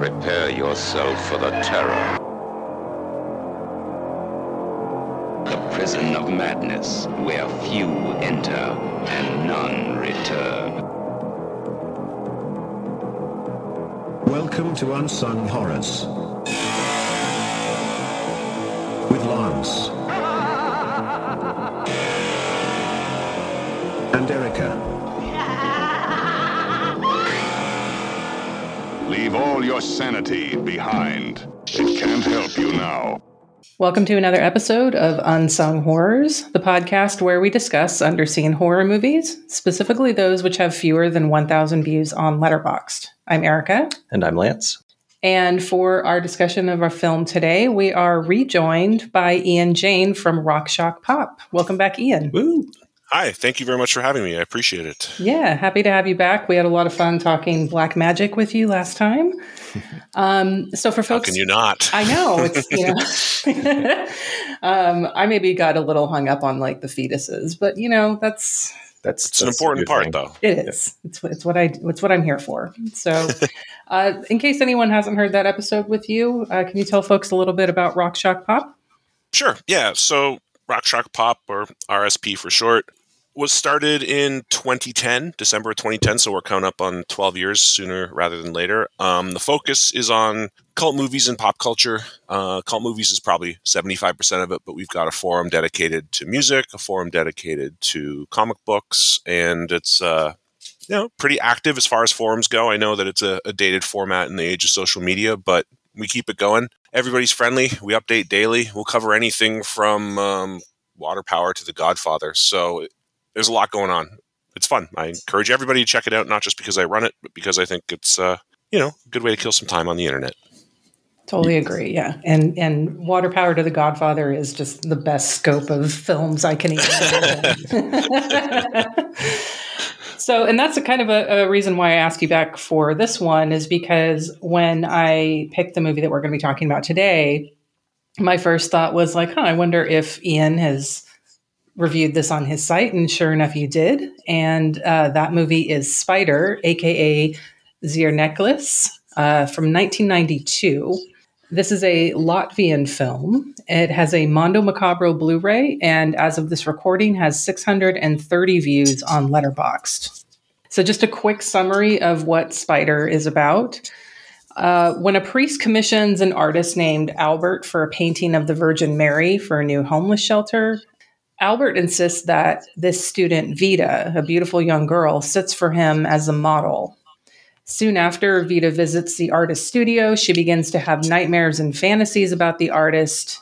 Prepare yourself for the terror. The prison of madness, where few enter and none return. Welcome to Unsung Horrors. With Lance. And Erica. Leave all your sanity behind. It can't help you now. Welcome to another episode of Unsung Horrors, the podcast where we discuss underseen horror movies, specifically those which have fewer than 1,000 views on Letterboxd. I'm Erica. And I'm Lance. And for our discussion of our film today, we are rejoined by Ian Jane from Rock Shock Pop. Welcome back, Ian. Woo. Hi, thank you very much for having me. I appreciate it. Yeah, happy to have you back. We had a lot of fun talking Black Magic with you last time. So for folks, how can you not? I know it's I maybe got a little hung up on like the fetuses, but that's an important part, though. It is. Yeah. It's what I'm here for. So, in case anyone hasn't heard that episode with you, can you tell folks a little bit about Rock Shock Pop? Sure. Yeah. So Rock Shock Pop, or RSP for short, was started in 2010, December of 2010. So we're coming up on 12 years sooner rather than later. The focus is on cult movies and pop culture. Cult movies is probably 75% of it, but we've got a forum dedicated to music, a forum dedicated to comic books, and it's pretty active as far as forums go. I know that it's a dated format in the age of social media, but we keep it going. Everybody's friendly. We update daily. We'll cover anything from Water Power to The Godfather. So there's a lot going on. It's fun. I encourage everybody to check it out, not just because I run it, but because I think it's a good way to kill some time on the internet. Totally agree. Yeah. And Water Power to The Godfather is just the best scope of films I can even imagine. So, and that's a kind of a reason why I asked you back for this one is because when I picked the movie that we're going to be talking about today, my first thought was like, I wonder if Ian has reviewed this on his site. And sure enough, you did. And that movie is Spider, a.k.a. Zierneklis, from 1992. This is a Latvian film. It has a Mondo Macabro Blu-ray, and as of this recording, has 630 views on Letterboxd. So just a quick summary of what Spider is about. When a priest commissions an artist named Albert for a painting of the Virgin Mary for a new homeless shelter, Albert insists that this student, Vita, a beautiful young girl, sits for him as a model. Soon after Vita visits the artist's studio, she begins to have nightmares and fantasies about the artist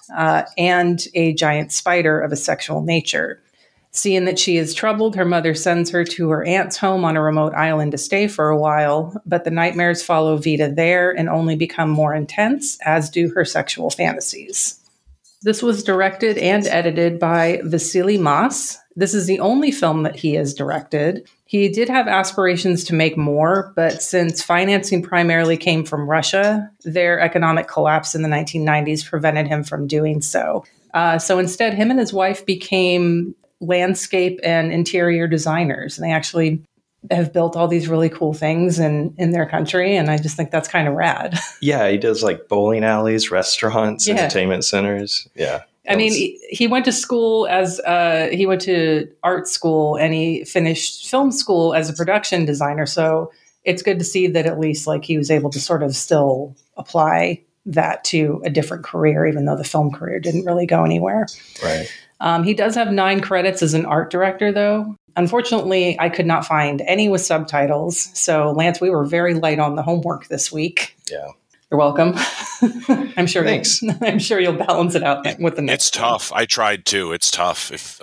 and a giant spider of a sexual nature. Seeing that she is troubled, her mother sends her to her aunt's home on a remote island to stay for a while, but the nightmares follow Vita there and only become more intense, as do her sexual fantasies. This was directed and edited by Vasily Mas. This is the only film that he has directed. He did have aspirations to make more, but since financing primarily came from Russia, their economic collapse in the 1990s prevented him from doing so. So instead, him and his wife became landscape and interior designers. And they actually have built all these really cool things in their country. And I just think that's kind of rad. Yeah, he does like bowling alleys, restaurants, entertainment centers. Yeah. I mean, he went to school he went to art school and he finished film school as a production designer. So it's good to see that at least like he was able to sort of still apply that to a different career, even though the film career didn't really go anywhere. Right. He does have 9 credits as an art director, though. Unfortunately, I could not find any with subtitles. So, Lance, we were very light on the homework this week. Yeah. You're welcome. I'm sure. Thanks. I'm sure you'll balance it out with the next. It's tough. I tried too. It's tough. If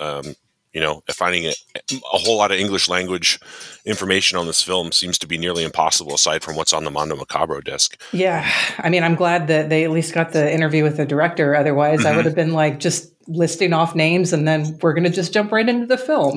finding a whole lot of English language information on this film seems to be nearly impossible, aside from what's on the Mondo Macabro disc. Yeah, I mean, I'm glad that they at least got the interview with the director. Otherwise, I would have been like just listing off names, and then we're going to just jump right into the film.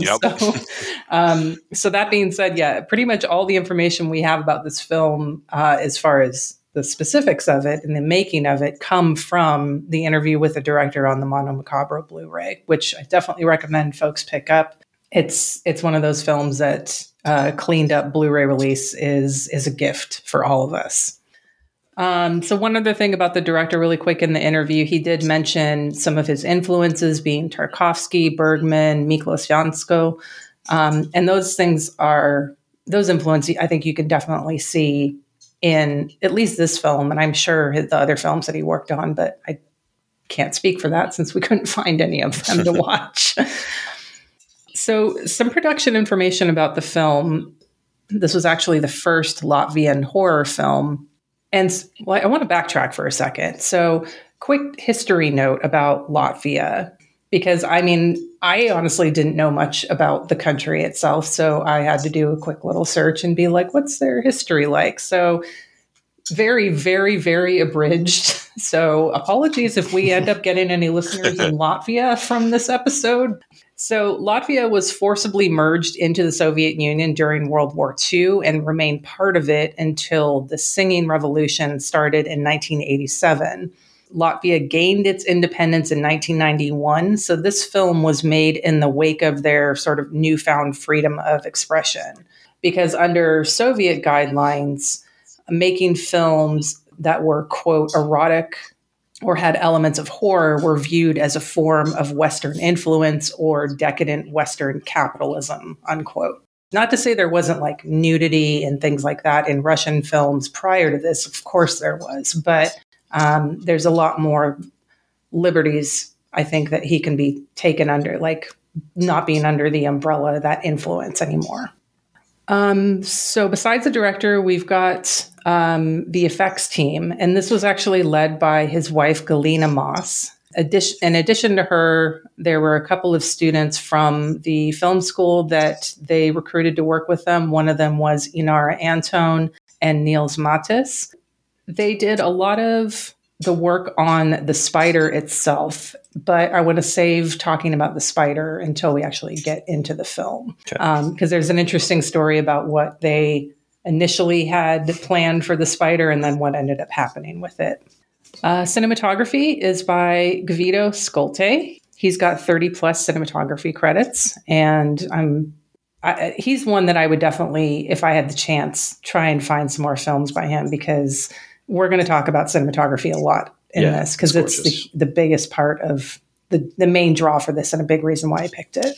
Yep. So that being said, yeah, pretty much all the information we have about this film, as far as the specifics of it and the making of it, come from the interview with the director on the Mondo Macabro Blu-ray, which I definitely recommend folks pick up. It's one of those films that cleaned up Blu-ray release is a gift for all of us. So one other thing about the director, really quick, in the interview, he did mention some of his influences being Tarkovsky, Bergman, Miklos Jansko. And those influences, I think you can definitely see in at least this film, and I'm sure the other films that he worked on, but I can't speak for that since we couldn't find any of them to watch. So some production information about the film. This was actually the first Latvian horror film. And I want to backtrack for a second. So quick history note about Latvia, because I honestly didn't know much about the country itself. So I had to do a quick little search and be like, what's their history like? So very, very, very abridged. So apologies if we end up getting any listeners in Latvia from this episode. So Latvia was forcibly merged into the Soviet Union during World War II and remained part of it until the Singing Revolution started in 1987. Latvia gained its independence in 1991. So this film was made in the wake of their sort of newfound freedom of expression. Because under Soviet guidelines, making films that were, quote, erotic or had elements of horror were viewed as a form of Western influence or decadent Western capitalism, unquote. Not to say there wasn't like nudity and things like that in Russian films prior to this. Of course there was, but there's a lot more liberties, I think, that he can be taken under, like not being under the umbrella of that influence anymore. So besides the director, we've got the effects team, and this was actually led by his wife, Galina Moss. In addition to her, there were a couple of students from the film school that they recruited to work with them. One of them was Inara Antone and Niels Matis. They did a lot of the work on the spider itself, but I want to save talking about the spider until we actually get into the film. Because there's an interesting story about what they initially had planned for the spider and then what ended up happening with it. Cinematography is by Gvido Skolte. He's got 30 plus cinematography credits, and he's one that I would definitely, if I had the chance, try and find some more films by him, because we're going to talk about cinematography a lot in this, because it's the biggest part of the main draw for this and a big reason why I picked it.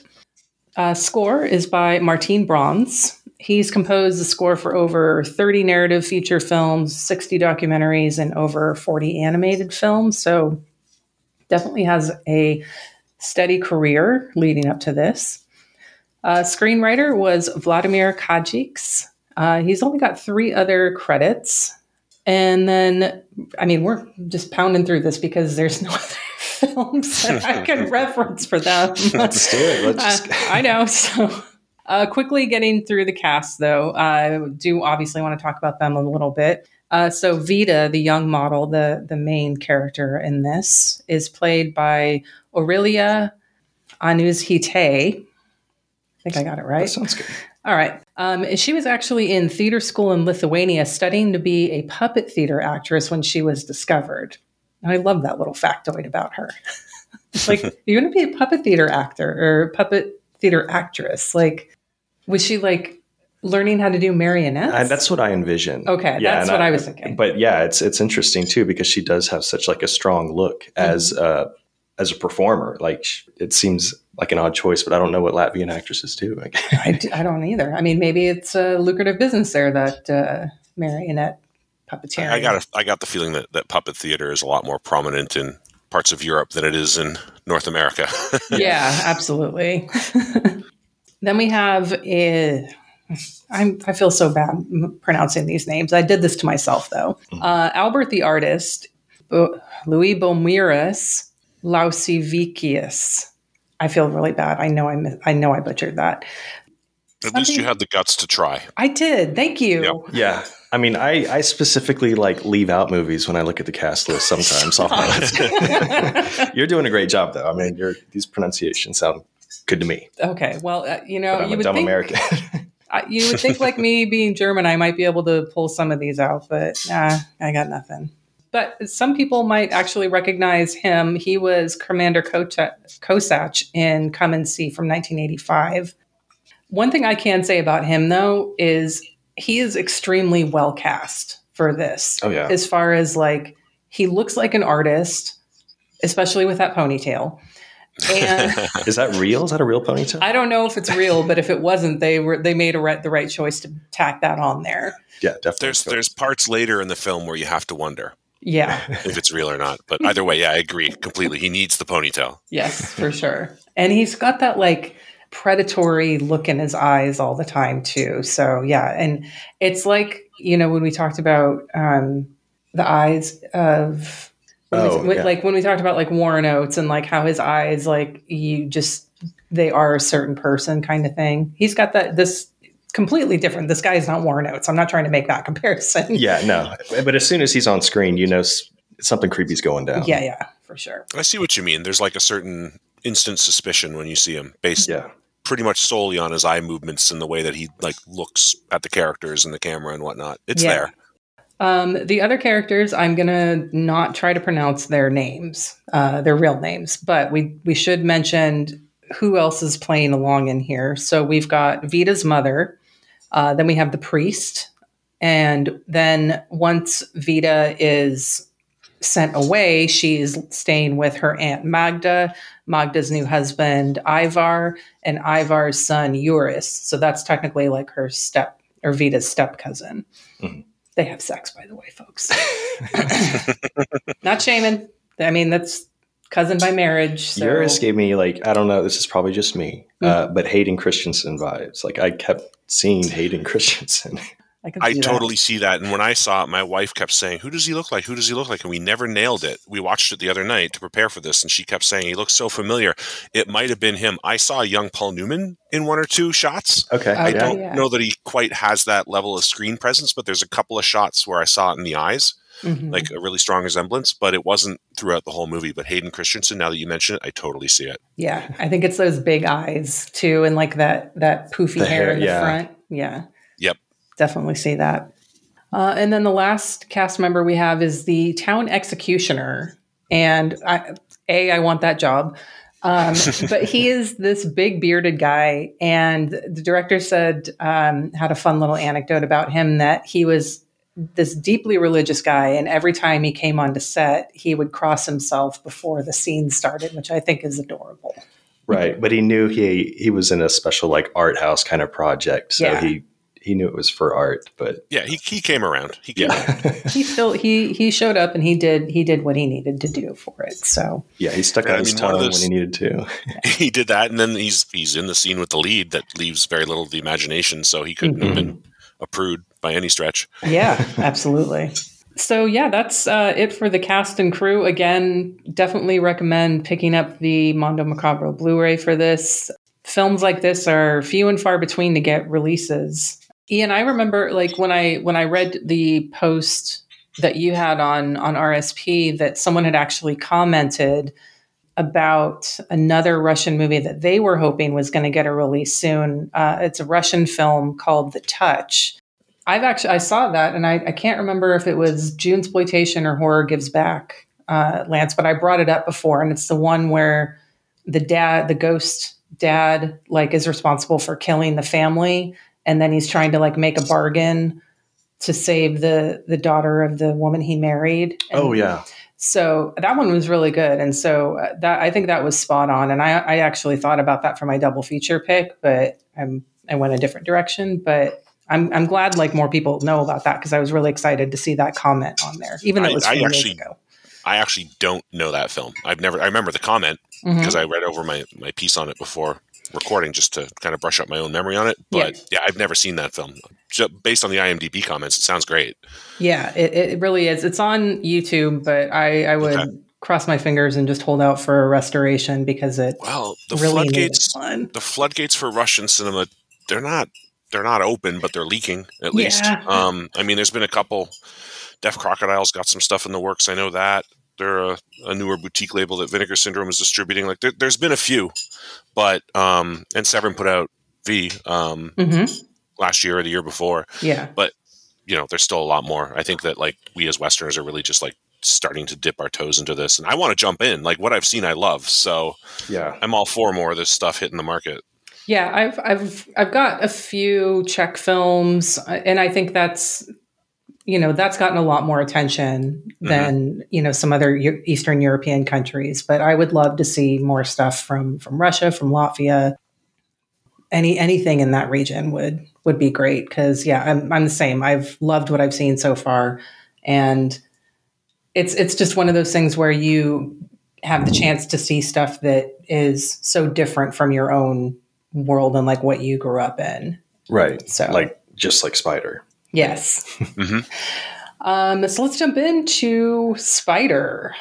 Score is by Martin Brons. He's composed the score for over 30 narrative feature films, 60 documentaries, and over 40 animated films. So definitely has a steady career leading up to this. Screenwriter was Vladimir Kajiks. He's only got 3 other credits. And then, we're just pounding through this because there's no other films that I can reference for them. Let's do it. I know. So quickly getting through the cast, though, I do obviously want to talk about them a little bit. So Vida, the young model, the main character in this, is played by Aurelia Anuzhite. I think I got it right. That sounds good. All right. She was actually in theater school in Lithuania studying to be a puppet theater actress when she was discovered. And I love that little factoid about her. It's like, you're going to be a puppet theater actor or puppet theater actress. Like, was she like learning how to do marionettes? That's what I envision. Okay, yeah, that's what I was thinking. But yeah, it's interesting too, because she does have such like a strong look as a performer. Like, it seems like an odd choice, but I don't know what Latvian actresses do. I don't either. Maybe it's a lucrative business there, that marionette puppeteering. I got the feeling that puppet theater is a lot more prominent in parts of Europe than it is in North America. Yeah, absolutely. Then we have I feel so bad pronouncing these names. I did this to myself, though. Albert the artist, Louis Bomiras Lausivikius. I feel really bad. I know I butchered that. At least you had the guts to try. I did. Thank you. Yep. Yeah. I specifically leave out movies when I look at the cast list sometimes. You're doing a great job, though. These pronunciations sound good to me. Okay. Well, I'm a dumb American. You would think, like me being German, I might be able to pull some of these out, but nah, I got nothing. But some people might actually recognize him. He was Commander Kosach in Come and See from 1985. One thing I can say about him, though, is he is extremely well cast for this. Oh, yeah. As far as like, he looks like an artist, especially with that ponytail. And Is that real? Is that a real ponytail? I don't know if it's real, but if it wasn't, they made the right choice to tack that on there. Yeah, definitely. There's parts later in the film where you have to wonder Yeah. if it's real or not. But either way, yeah, I agree completely. He needs the ponytail. Yes, for sure. And he's got that like predatory look in his eyes all the time too. So yeah, and it's like, when we talked about the eyes of like when we talked about like Warren Oates and like how his eyes, like they are a certain person kind of thing. He's got this completely different. This guy is not Warren Oates. I'm not trying to make that comparison. Yeah, no. But as soon as he's on screen, something creepy's going down. Yeah, for sure. I see what you mean. There's like a certain instant suspicion when you see him based pretty much solely on his eye movements and the way that he like looks at the characters and the camera and whatnot. It's there. The other characters, I'm going to not try to pronounce their names, their real names, but we should mention who else is playing along in here. So we've got Vita's mother, then we have the priest, and then once Vita is sent away, she's staying with her Aunt Magda's new husband, Ivar, and Ivar's son, Eurus. So that's technically like her Vita's step cousin. Mm-hmm. They have sex, by the way, folks. Not shaming. I mean, that's cousin by marriage. So. Eurus gave me like, I don't know, this is probably just me, but Hayden Christensen vibes. Like I kept seeing Hayden Christensen. I totally see that. And when I saw it, my wife kept saying, who does he look like? Who does he look like? And we never nailed it. We watched it the other night to prepare for this, and she kept saying, he looks so familiar. It might have been him. I saw a young Paul Newman in one or two shots. Okay. I don't know that he quite has that level of screen presence, but there's a couple of shots where I saw it in the eyes, like a really strong resemblance, but it wasn't throughout the whole movie. But Hayden Christensen, now that you mention it, I totally see it. Yeah. I think it's those big eyes too, and like that poofy hair in the front. Yeah. Yep. Definitely see that. And then the last cast member we have is the town executioner. And I want that job. But he is this big bearded guy. And the director said, had a fun little anecdote about him, that he was this deeply religious guy. And every time he came onto set, he would cross himself before the scene started, which I think is adorable. Right. But he knew he was in a special like art house kind of project. So he knew it was for art, but yeah, he came around. He he showed up and he did what he needed to do for it. So yeah, he stuck out his tongue when he needed to. He did that, and then he's in the scene with the lead that leaves very little of the imagination. So he couldn't have been a prude by any stretch. Yeah, absolutely. So yeah, that's it for the cast and crew. Again, definitely recommend picking up the Mondo Macabro Blu-ray for this. Films like this are few and far between to get releases. Ian, I remember like when I read the post that you had on RSP that someone had actually commented about another Russian movie that they were hoping was going to get a release soon. It's a Russian film called The Touch. I saw that, and I can't remember if it was Junesploitation or Horror Gives Back, Lance, but I brought it up before, and it's the one where the ghost dad like is responsible for killing the family. And then he's trying to like make a bargain to save the daughter of the woman he married. And so that one was really good. And so I think that was spot on. And I actually thought about that for my double feature pick, but I went a different direction. But I'm glad like more people know about that, because I was really excited to see that comment on there, even though it was 4 years ago. I actually don't know that film. I remember the comment because I read over my piece on it before recording just to kind of brush up my own memory on it. But yeah, I've never seen that film. Just based on the IMDb comments, it sounds great. Yeah, it really is. It's on YouTube, but I would cross my fingers and just hold out for a restoration, because the floodgates for Russian cinema, they're not open, but they're leaking at least. I mean, there's been a couple. Deaf Crocodile's got some stuff in the works. I know that. They're a newer boutique label that Vinegar Syndrome is distributing. Like there's been a few, but and Severin put out V last year or the year before. Yeah, but there's still a lot more. I think that like we as Westerners are really just like starting to dip our toes into this, and I want to jump in. Like what I've seen, I love. So yeah, I'm all for more of this stuff hitting the market. Yeah, I've got a few Czech films, and I think that's that's gotten a lot more attention than, some other Eastern European countries. But I would love to see more stuff from Russia, from Latvia. Anything in that region would be great. Because I'm the same. I've loved what I've seen so far, and it's just one of those things where you have the chance to see stuff that is so different from your own world and like what you grew up in. Right. So just like Spider. Yes. So let's jump into Spider.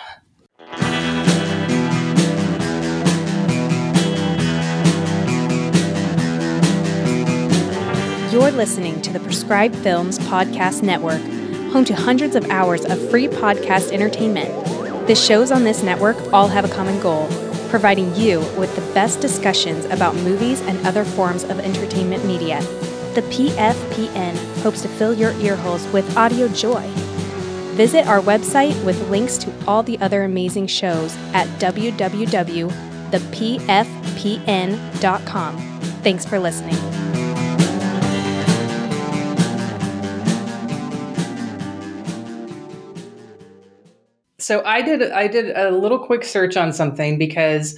You're listening to the Prescribed Films Podcast Network, home to hundreds of hours of free podcast entertainment. The shows on this network all have a common goal: providing you with the best discussions about movies and other forms of entertainment media. The PFPN hopes to fill your earholes with audio joy. Visit our website with links to all the other amazing shows at www.thepfpn.com. Thanks for listening. So I did a little quick search on something, because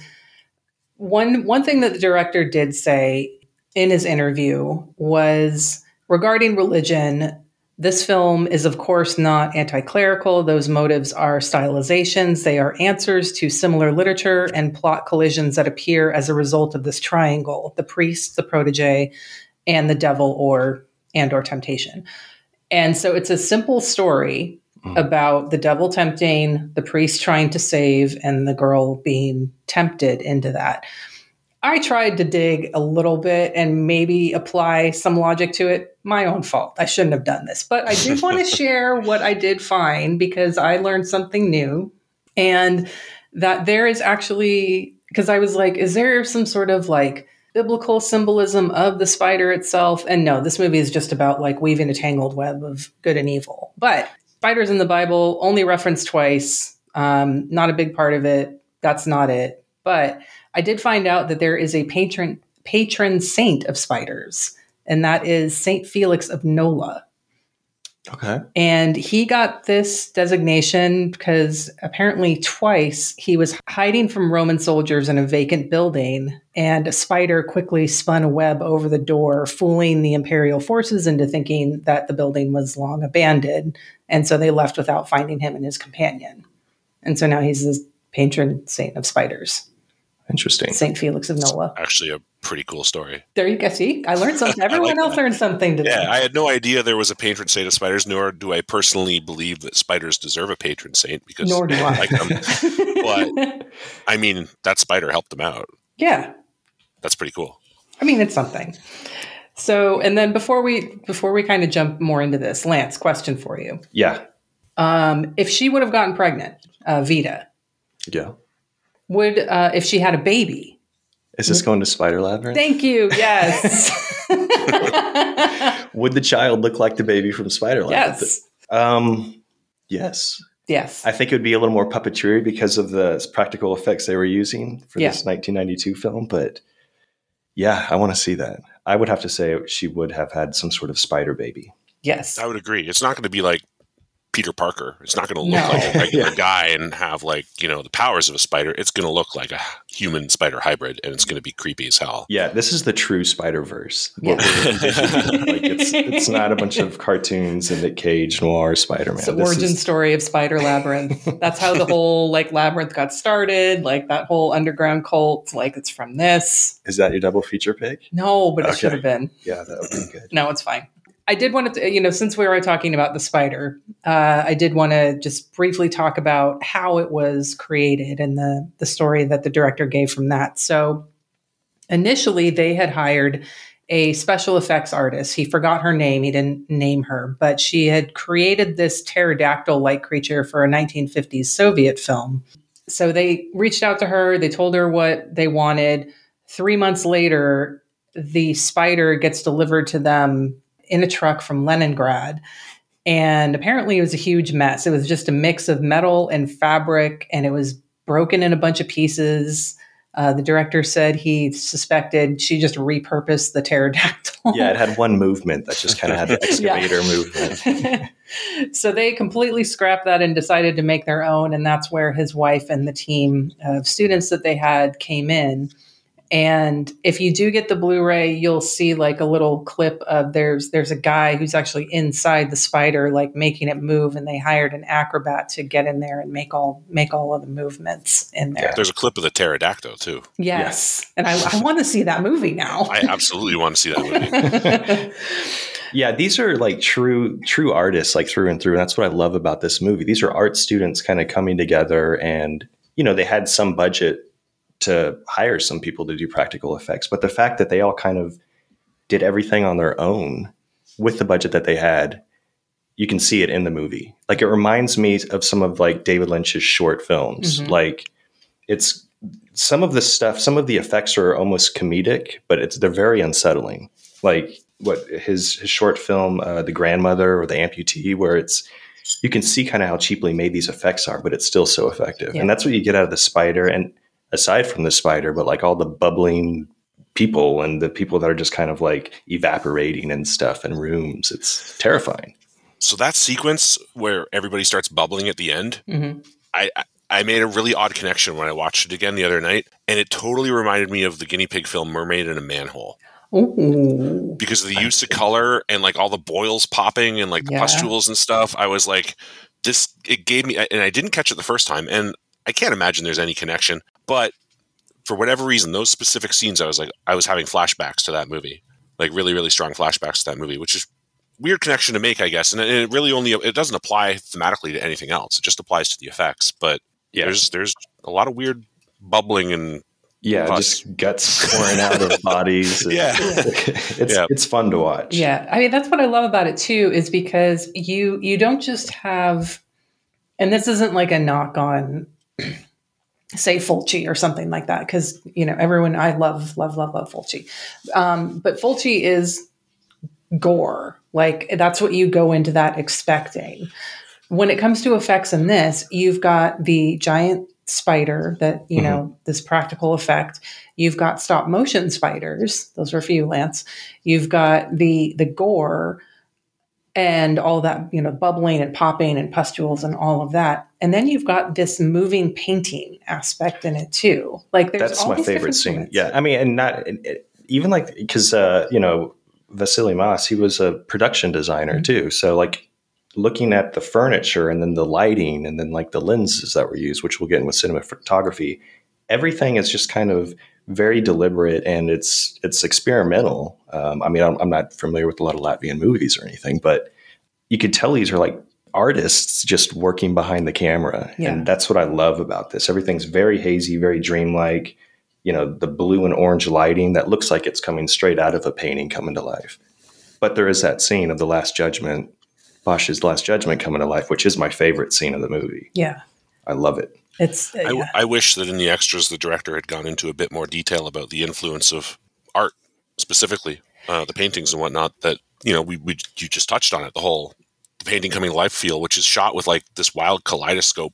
one thing that the director did say in his interview was regarding religion. This film is, of course, not anti-clerical. Those motives are stylizations. They are answers to similar literature and plot collisions that appear as a result of this triangle: the priest, the protege, and the devil or temptation. And so it's a simple story about the devil tempting, the priest trying to save, and the girl being tempted into that. I tried to dig a little bit and maybe apply some logic to it. My own fault. I shouldn't have done this. But I did want to share what I did find, because I learned something new. And that there is actually, because I was like, is there some sort of like biblical symbolism of the spider itself? And no, this movie is just about like weaving a tangled web of good and evil. But spiders in the Bible only referenced twice. Not a big part of it. That's not it. But I did find out that there is a patron saint of spiders, and that is Saint Felix of Nola. Okay. And he got this designation because apparently twice he was hiding from Roman soldiers in a vacant building, and a spider quickly spun a web over the door, fooling the imperial forces into thinking that the building was long abandoned. And so they left without finding him and his companion. And so now he's the patron saint of spiders. Interesting. Saint Felix of Nola. Actually, a pretty cool story. There you go. See, I learned something. Everyone else learned something today. Yeah, I had no idea there was a patron saint of spiders, nor do I personally believe that spiders deserve a patron saint, because Nor do I. like them. But I mean, that spider helped them out. Yeah. That's pretty cool. I mean, it's something. So, and then before we kind of jump more into this, Lance, question for you. Yeah. If she would have gotten pregnant, Vita, Yeah. would, if she had a baby. Is this going to Spider Labyrinth? Thank you. Yes. Would the child look like the baby from Spider Labyrinth? Yes. Yes. Yes. I think it would be a little more puppeteer because of the practical effects they were using for this 1992 film. But yeah, I want to see that. I would have to say she would have had some sort of spider baby. Yes. I would agree. It's not going to be like Peter Parker. It's not going to look like a regular guy and have like, the powers of a spider. It's going to look like a human spider hybrid, and it's going to be creepy as hell. Yeah, this is the true Spider-Verse. Yeah. Like it's not a bunch of cartoons and Nick Cage, Noir, Spider-Man. It's the origin story of Spider Labyrinth. That's how the whole Labyrinth got started. Like that whole underground cult. Like it's from this. Is that your double feature pick? No, but it should have been. Yeah, that would be good. No, it's fine. I did want to, since we were talking about the spider, I did want to just briefly talk about how it was created and the story that the director gave from that. So initially they had hired a special effects artist. He forgot her name. He didn't name her, but she had created this pterodactyl-like creature for a 1950s Soviet film. So they reached out to her. They told her what they wanted. 3 months later, the spider gets delivered to them in a truck from Leningrad. And apparently it was a huge mess. It was just a mix of metal and fabric, and it was broken in a bunch of pieces. The director said he suspected she just repurposed the pterodactyl. Yeah, it had one movement that just kind of had the excavator movement. So they completely scrapped that and decided to make their own. And that's where his wife and the team of students that they had came in. And if you do get the Blu-ray, you'll see like a little clip of there's a guy who's actually inside the spider, like making it move. And they hired an acrobat to get in there and make all of the movements in there. Yeah, there's a clip of the pterodactyl too. Yes. And I want to see that movie now. I absolutely want to see that movie. Yeah, these are like true artists, like through and through. And that's what I love about this movie. These are art students kind of coming together, and they had some budget to hire some people to do practical effects. But the fact that they all kind of did everything on their own with the budget that they had, you can see it in the movie. Like, it reminds me of some of like David Lynch's short films. Mm-hmm. Like, it's some of the stuff, some of the effects are almost comedic, but they're very unsettling. Like his short film, The Grandmother or The Amputee, where you can see kind of how cheaply made these effects are, but it's still so effective. Yeah. And that's what you get out of the spider. And aside from the spider, but like all the bubbling people and the people that are just kind of like evaporating and stuff in rooms, it's terrifying. So that sequence where everybody starts bubbling at the end, Mm-hmm. I made a really odd connection when I watched it again the other night, and it totally reminded me of the guinea pig film Mermaid in a Manhole. Ooh. Because of the use of color and like all the boils popping and like the pustules and stuff. I was like, it gave me, and I didn't catch it the first time, and I can't imagine there's any connection, but for whatever reason, those specific scenes, I was having flashbacks to that movie, like really, really strong flashbacks to that movie, which is weird connection to make, I guess. And it really it doesn't apply thematically to anything else. It just applies to the effects, but there's a lot of weird bubbling and just guts pouring out of bodies. It's fun to watch. Yeah. I mean, that's what I love about it too, is because you don't just have, and this isn't like a knock on, say, Fulci or something like that, because everyone, I love Fulci, but Fulci is gore. Like, that's what you go into that expecting. When it comes to effects in this, you've got the giant spider that this practical effect. You've got stop motion spiders; those are for you, Lance. You've got the gore and all that, bubbling and popping and pustules and all of that. And then you've got this moving painting aspect in it too. Like, that's my favorite scene. Yeah, I mean, and not even like, because Vasily Mas, he was a production designer too. So like, looking at the furniture and then the lighting and then like the lenses that were used, which we'll get in with cinematography, everything is just kind of very deliberate and it's experimental. I mean, I'm not familiar with a lot of Latvian movies or anything, but you could tell these are like artists just working behind the camera. Yeah. And that's what I love about this. Everything's very hazy, very dreamlike. The blue and orange lighting that looks like it's coming straight out of a painting coming to life. But there is that scene of the Last Judgment, Bosch's Last Judgment coming to life, which is my favorite scene of the movie. Yeah. I love it. I wish that in the extras, the director had gone into a bit more detail about the influence of art, specifically the paintings and whatnot, that, you just touched on it, the painting coming to life feel, which is shot with like this wild kaleidoscope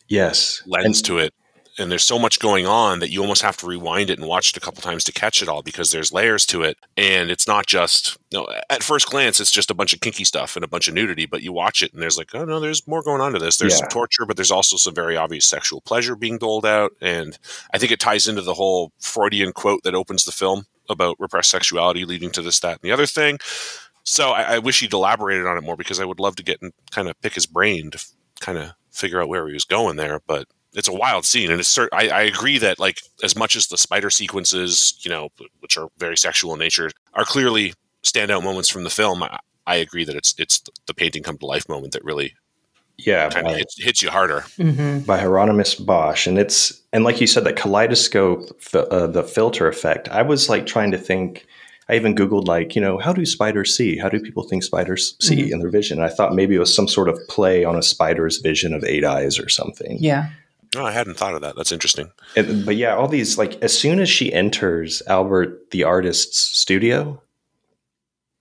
lens to it. And there's so much going on that you almost have to rewind it and watch it a couple times to catch it all, because there's layers to it. And it's not just, at first glance, it's just a bunch of kinky stuff and a bunch of nudity, but you watch it and there's like, oh no, there's more going on to this. There's some torture, but there's also some very obvious sexual pleasure being doled out. And I think it ties into the whole Freudian quote that opens the film about repressed sexuality leading to this, that, and the other thing. So I wish he'd elaborated on it more, because I would love to get and kind of pick his brain to kind of figure out where he was going there. But it's a wild scene, and I agree that, like, as much as the spider sequences, which are very sexual in nature, are clearly standout moments from the film, I agree that it's the painting come to life moment that really kind of hits you harder. Mm-hmm. By Hieronymus Bosch, and like you said, that kaleidoscope, the filter effect. I was like trying to think. I even Googled, like, how do spiders see? How do people think spiders see in their vision? And I thought maybe it was some sort of play on a spider's vision of 8 eyes or something. Yeah. No, I hadn't thought of that. That's interesting. But yeah, all these, like, as soon as she enters Albert the artist's studio,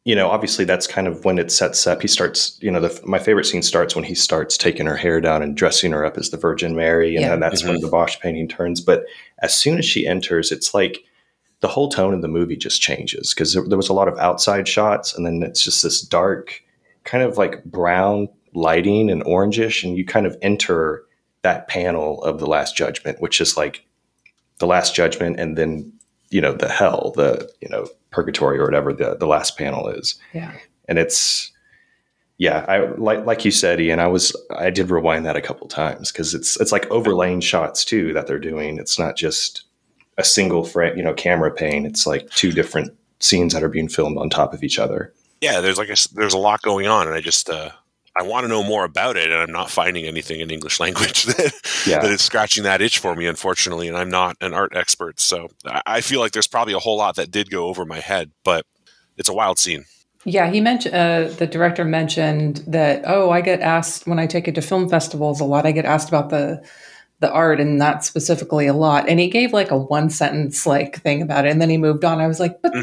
obviously that's kind of when it sets up. He starts, my favorite scene starts when he starts taking her hair down and dressing her up as the Virgin Mary. And then that's when the Bosch painting turns. But as soon as she enters, it's like the whole tone of the movie just changes, because there was a lot of outside shots. And then it's just this dark kind of like brown lighting and orangish. And you kind of enter that panel of the Last Judgment, which is like the Last Judgment. And then, the hell, purgatory or whatever the last panel is. Yeah. And it's, I like you said, Ian, I did rewind that a couple times, because it's like overlaying shots too that they're doing. It's not just a single frame, camera pane. It's like two different scenes that are being filmed on top of each other. Yeah. There's a lot going on, and I want to know more about it, and I'm not finding anything in English language that is scratching that itch for me, unfortunately, and I'm not an art expert. So I feel like there's probably a whole lot that did go over my head, but it's a wild scene. Yeah, he mentioned, the director mentioned that, I get asked when I take it to film festivals a lot, I get asked about the art, and not specifically a lot. And he gave like a 1-sentence like thing about it, and then he moved on. I was like, but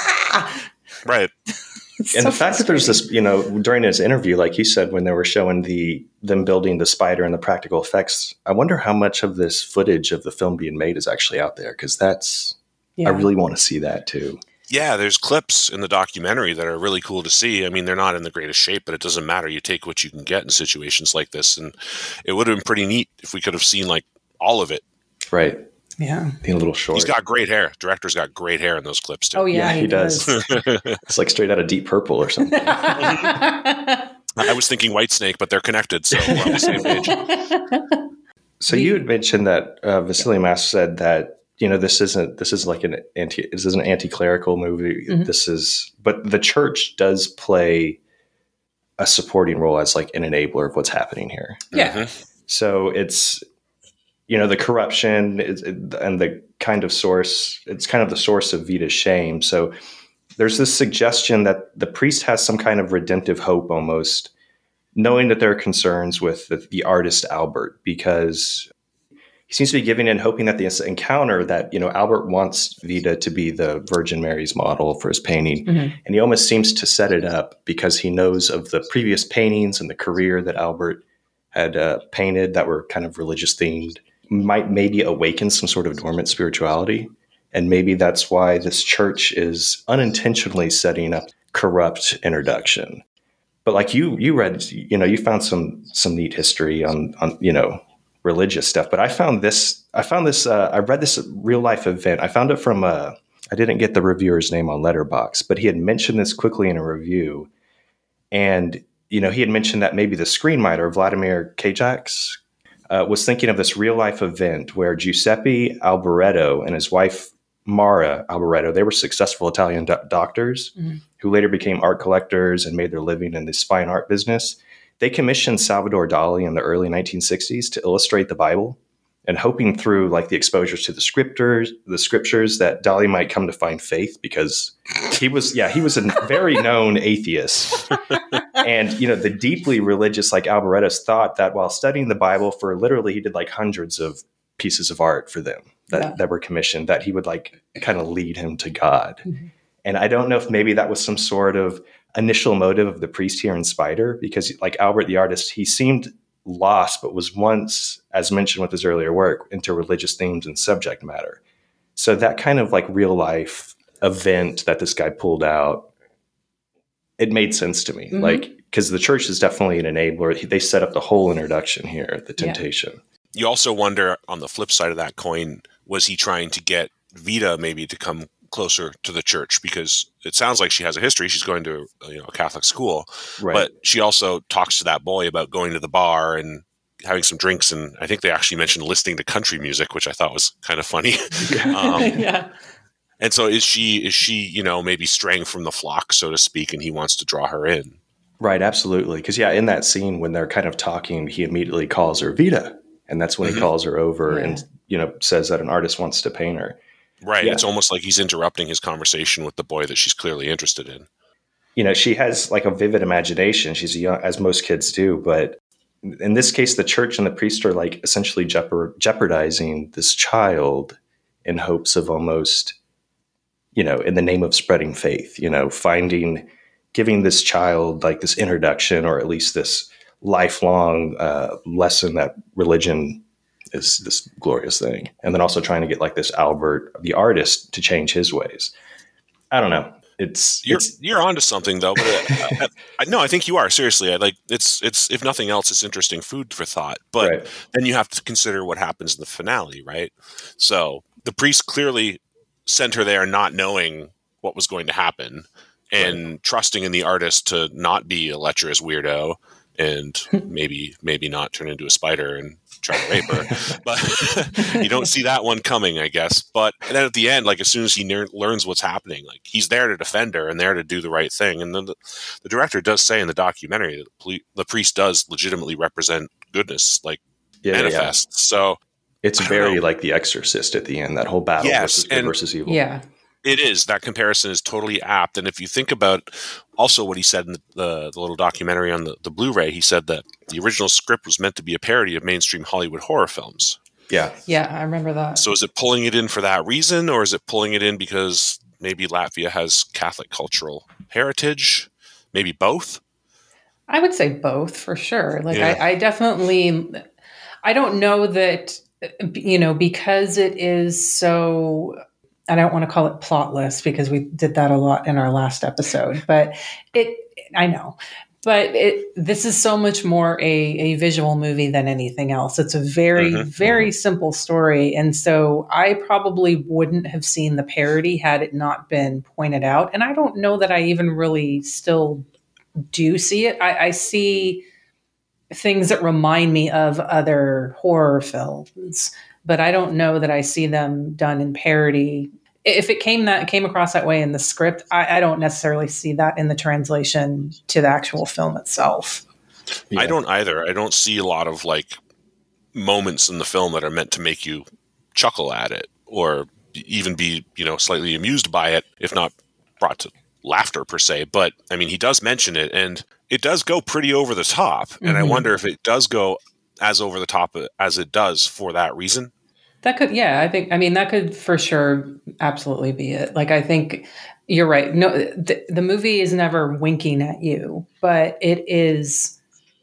Right. And the fact that there's this, during his interview, like he said, when they were showing them building the spider and the practical effects, I wonder how much of this footage of the film being made is actually out there. Because I really want to see that too. Yeah, there's clips in the documentary that are really cool to see. I mean, they're not in the greatest shape, but it doesn't matter. You take what you can get in situations like this. And it would have been pretty neat if we could have seen like all of it. Right. Yeah. Being a little short. He's got great hair. Director's got great hair in those clips too. Oh, yeah, he does. It's like straight out of Deep Purple or something. I was thinking Whitesnake, but they're connected, so we're on the same page. So you had mentioned that Vasily Mas said that, this is an anti-clerical movie. Mm-hmm. But the church does play a supporting role as like an enabler of what's happening here. Yeah. Mm-hmm. So it's, the corruption and the kind of source, it's kind of the source of Vita's shame. So there's this suggestion that the priest has some kind of redemptive hope almost, knowing that there are concerns with the artist Albert, because he seems to be giving in, hoping that the encounter that, Albert wants Vita to be the Virgin Mary's model for his painting. Mm-hmm. And he almost seems to set it up because he knows of the previous paintings and the career that Albert had painted that were kind of religious themed, might maybe awaken some sort of dormant spirituality. And maybe that's why this church is unintentionally setting up corrupt introduction. But like you read, you found some neat history on religious stuff. But I read this real life event. I found it from I didn't get the reviewer's name on Letterboxd, but he had mentioned this quickly in a review. And, he had mentioned that maybe the screenwriter, Vladimir Kajaks, was thinking of this real life event where Giuseppe Alboreto and his wife, Mara Alboreto, they were successful Italian doctors who later became art collectors and made their living in this fine art business. They commissioned Salvador Dali in the early 1960s to illustrate the Bible, and hoping through like the exposures to the scriptures that Dali might come to find faith, because he was a very known atheist. And, the deeply religious like Alboretos thought that while studying the Bible for literally, he did like hundreds of pieces of art for them that were commissioned, that he would like kind of lead him to God. Mm-hmm. And I don't know if maybe that was some sort of initial motive of the priest here in Spider, because like Albert the artist, he seemed lost, but was once, as mentioned with his earlier work, into religious themes and subject matter. So that kind of like real life event that this guy pulled out, it made sense to me. Mm-hmm. Like, because the church is definitely an enabler. They set up the whole introduction here, the temptation. Yeah. You also wonder, on the flip side of that coin, was he trying to get Vita maybe to come closer to the church? Because it sounds like she has a history. She's going to a Catholic school, right. But she also talks to that boy about going to the bar and having some drinks. And I think they actually mentioned listening to country music, which I thought was kind of funny. Yeah. And so is she, maybe straying from the flock, so to speak, and he wants to draw her in? Right. Absolutely. Because in that scene when they're kind of talking, he immediately calls her Vita. And that's when he calls her over and, says that an artist wants to paint her. Right. Yeah. It's almost like he's interrupting his conversation with the boy that she's clearly interested in. She has like a vivid imagination. She's young, as most kids do. But in this case, the church and the priest are like essentially jeopardizing this child in hopes of almost, in the name of spreading faith, finding giving this child like this introduction, or at least this lifelong lesson that religion is this glorious thing. And then also trying to get like this Albert, the artist, to change his ways. I don't know. You're onto something though, but no, I think you are, seriously. It's if nothing else, it's interesting food for thought. But Right. then you have to consider what happens in the finale, right? So the priest clearly sent her there not knowing what was going to happen, and trusting in the artist to not be a lecherous weirdo and maybe not turn into a spider and try to rape her. But you don't see that one coming, I guess. But then at the end, like as soon as he learns what's happening, like he's there to defend her and there to do the right thing. And then the director does say in the documentary that the priest does legitimately represent goodness, like manifests. So it's very like The Exorcist at the end, that whole battle versus good versus evil. Yeah. It is. That comparison is totally apt. And if you think about also what he said in the little documentary on the Blu-ray, he said that the original script was meant to be a parody of mainstream Hollywood horror films. Yeah. Yeah, I remember that. So is it pulling it in for that reason, or is it pulling it in because maybe Latvia has Catholic cultural heritage? Maybe both? I would say both for sure. Like I definitely, I don't know that, because it is so, I don't want to call it plotless because we did that a lot in our last episode, but this is so much more a visual movie than anything else. It's a very, very simple story. And so I probably wouldn't have seen the parody had it not been pointed out. And I don't know that I even really still do see it. I see things that remind me of other horror films, but I don't know that I see them done in parody. If it came across that way in the script, I don't necessarily see that in the translation to the actual film itself. Yeah. I don't either. I don't see a lot of like moments in the film that are meant to make you chuckle at it or even be, slightly amused by it, if not brought to laughter per se. But I mean, he does mention it, and it does go pretty over the top. And I wonder if it does go as over the top as it does for that reason. That could, that could for sure absolutely be it. Like, I think you're right. No, the movie is never winking at you, but it is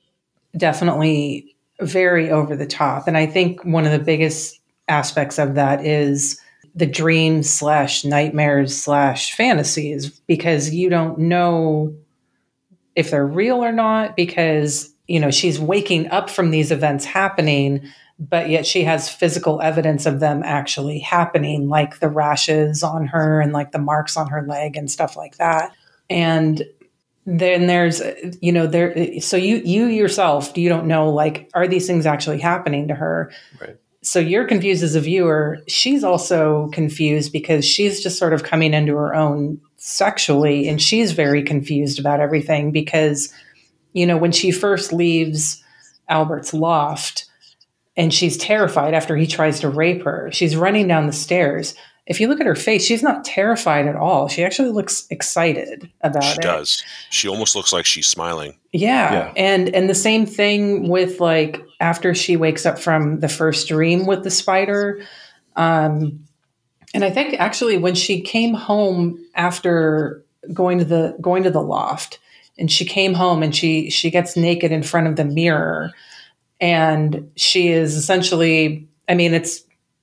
definitely very over the top. And I think one of the biggest aspects of that is the dreams / nightmares / fantasies, because you don't know if they're real or not, because, she's waking up from these events happening, but yet she has physical evidence of them actually happening, like the rashes on her and like the marks on her leg and stuff like that. And then there's, so you yourself, you don't know, like, are these things actually happening to her? Right. So you're confused as a viewer. She's also confused because she's just sort of coming into her own sexually, and she's very confused about everything because, when she first leaves Albert's loft, and she's terrified after he tries to rape her. She's running down the stairs. If you look at her face, she's not terrified at all. She actually looks excited about it. She does. She almost looks like she's smiling. Yeah. And the same thing with like after she wakes up from the first dream with the spider. And I think actually when she came home after going to the loft, and she came home and she gets naked in front of the mirror. And she is essentially, it's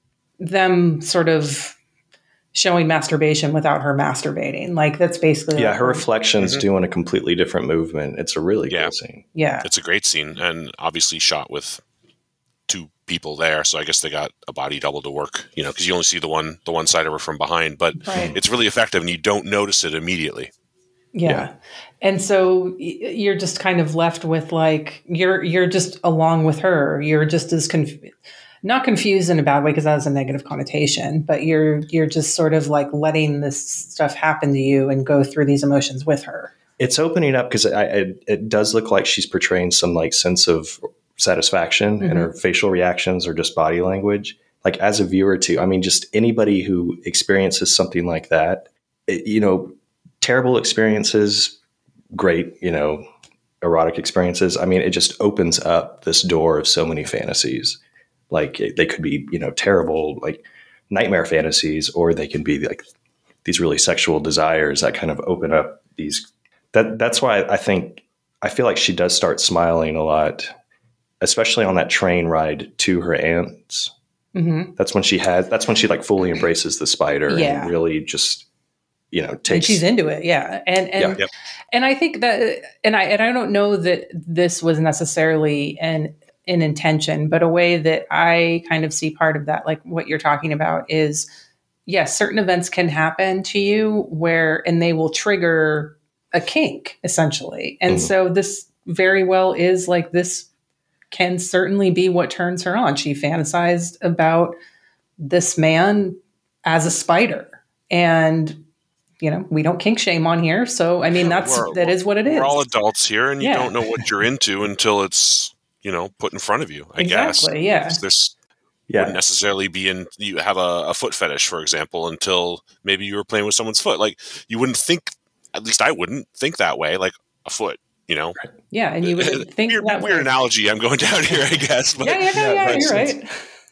them sort of showing masturbation without her masturbating. Like, that's basically. Yeah, her reflection's doing a completely different movement. It's a really good scene. Yeah. It's a great scene, and obviously shot with two people there. So I guess they got a body double to work, because you only see the one side of her from behind. But It's really effective, and you don't notice it immediately. Yeah. And so you're just kind of left with like, you're just along with her. You're just as not confused in a bad way, because that has a negative connotation, but you're just sort of like letting this stuff happen to you and go through these emotions with her. It's opening up because it does look like she's portraying some like sense of satisfaction, and her facial reactions are just body language. Like, as a viewer too, just anybody who experiences something like that, terrible experiences, great, erotic experiences. It just opens up this door of so many fantasies. Like, they could be, terrible, like nightmare fantasies, or they can be like these really sexual desires that kind of open up these That's why I feel like she does start smiling a lot, especially on that train ride to her aunt's. Mm-hmm. That's when she like fully embraces the spider and really just, takes. And she's into it. Yeah. And I think that, and I don't know that this was necessarily an intention, but a way that I kind of see part of that, like what you're talking about is, yes, certain events can happen to you and they will trigger a kink essentially. And so this very well is like, this can certainly be what turns her on. She fantasized about this man as a spider, and we don't kink shame on here. So I mean, that is what it is. We're all adults here, and you don't know what you're into until it's put in front of you. I guess. Yeah. There's wouldn't necessarily be you have a foot fetish, for example, until maybe you were playing with someone's foot. Like you wouldn't think, at least I wouldn't think that way, like a foot. Yeah, and you would think weird analogy I'm going down here, I guess. But yeah, you're right.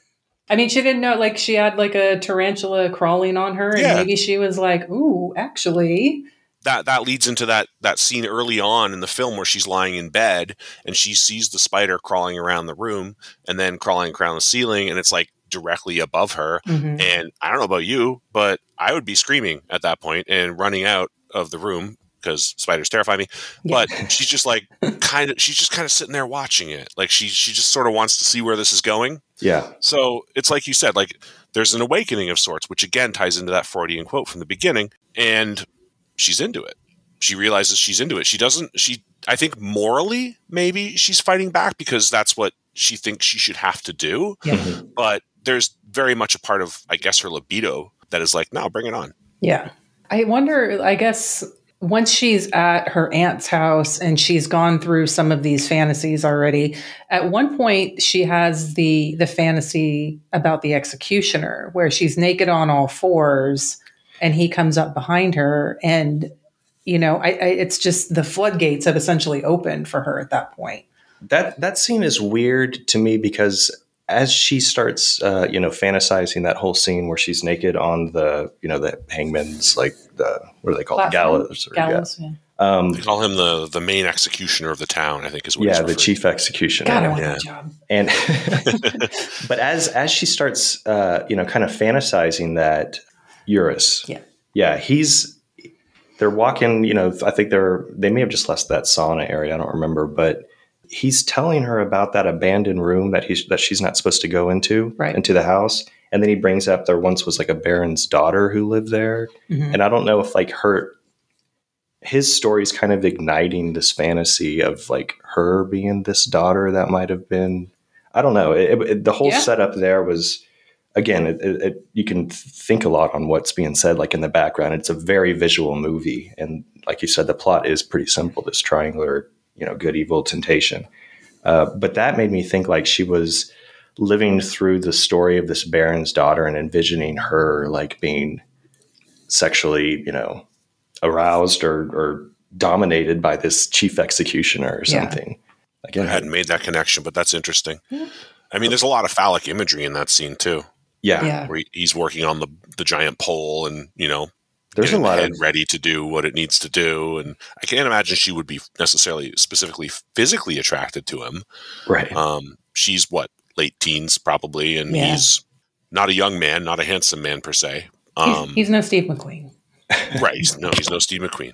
I mean, she didn't know, like she had like a tarantula crawling on her, and maybe she was like, "Ooh, actually." That leads into that scene early on in the film where she's lying in bed and she sees the spider crawling around the room and then crawling around the ceiling, and it's like directly above her. Mm-hmm. And I don't know about you, but I would be screaming at that point and running out of the room, because spiders terrify me. But she's just like kind of sitting there watching it. Like she just sort of wants to see where this is going. Yeah. So it's like you said, like there's an awakening of sorts, which again ties into that Freudian quote from the beginning. And she's into it. She realizes she's into it. I think morally, maybe she's fighting back because that's what she thinks she should have to do. Yeah. But there's very much a part of, I guess, her libido that is like, no, bring it on. Yeah. I wonder, I guess, once she's at her aunt's house and she's gone through some of these fantasies already, at one point she has the fantasy about the executioner where she's naked on all fours and he comes up behind her, and it's just the floodgates have essentially opened for her at that point. That scene is weird to me because as she starts, fantasizing that whole scene where she's naked on the hangman's, like what do they call it? Gallows. Gallows. They call him the main executioner of the town, I think is what he's the chief executioner. God, I want that job. And but as she starts, kind of fantasizing that Eurus, they're walking. I think they may have just left that sauna area. I don't remember, but he's telling her about that abandoned room that she's not supposed to go into, into the house. And then he brings up there once was like a baron's daughter who lived there. Mm-hmm. And I don't know if like his story's kind of igniting this fantasy of like her being this daughter that might have been, I don't know. The whole setup there was, again, you can think a lot on what's being said, like in the background. It's a very visual movie. And like you said, the plot is pretty simple, this triangular, good, evil, temptation. But that made me think like she was living through the story of this baron's daughter and envisioning her like being sexually, aroused or dominated by this chief executioner or something. Again, I hadn't made that connection, but that's interesting. Yeah. I mean, there's a lot of phallic imagery in that scene too. Yeah. Where he's working on the giant pole and, there's a lot of ready to do what it needs to do. And I can't imagine she would be necessarily specifically physically attracted to him. Right. She's late teens probably. And he's not a young man, not a handsome man per se. He's no Steve McQueen. Right. He's no Steve McQueen.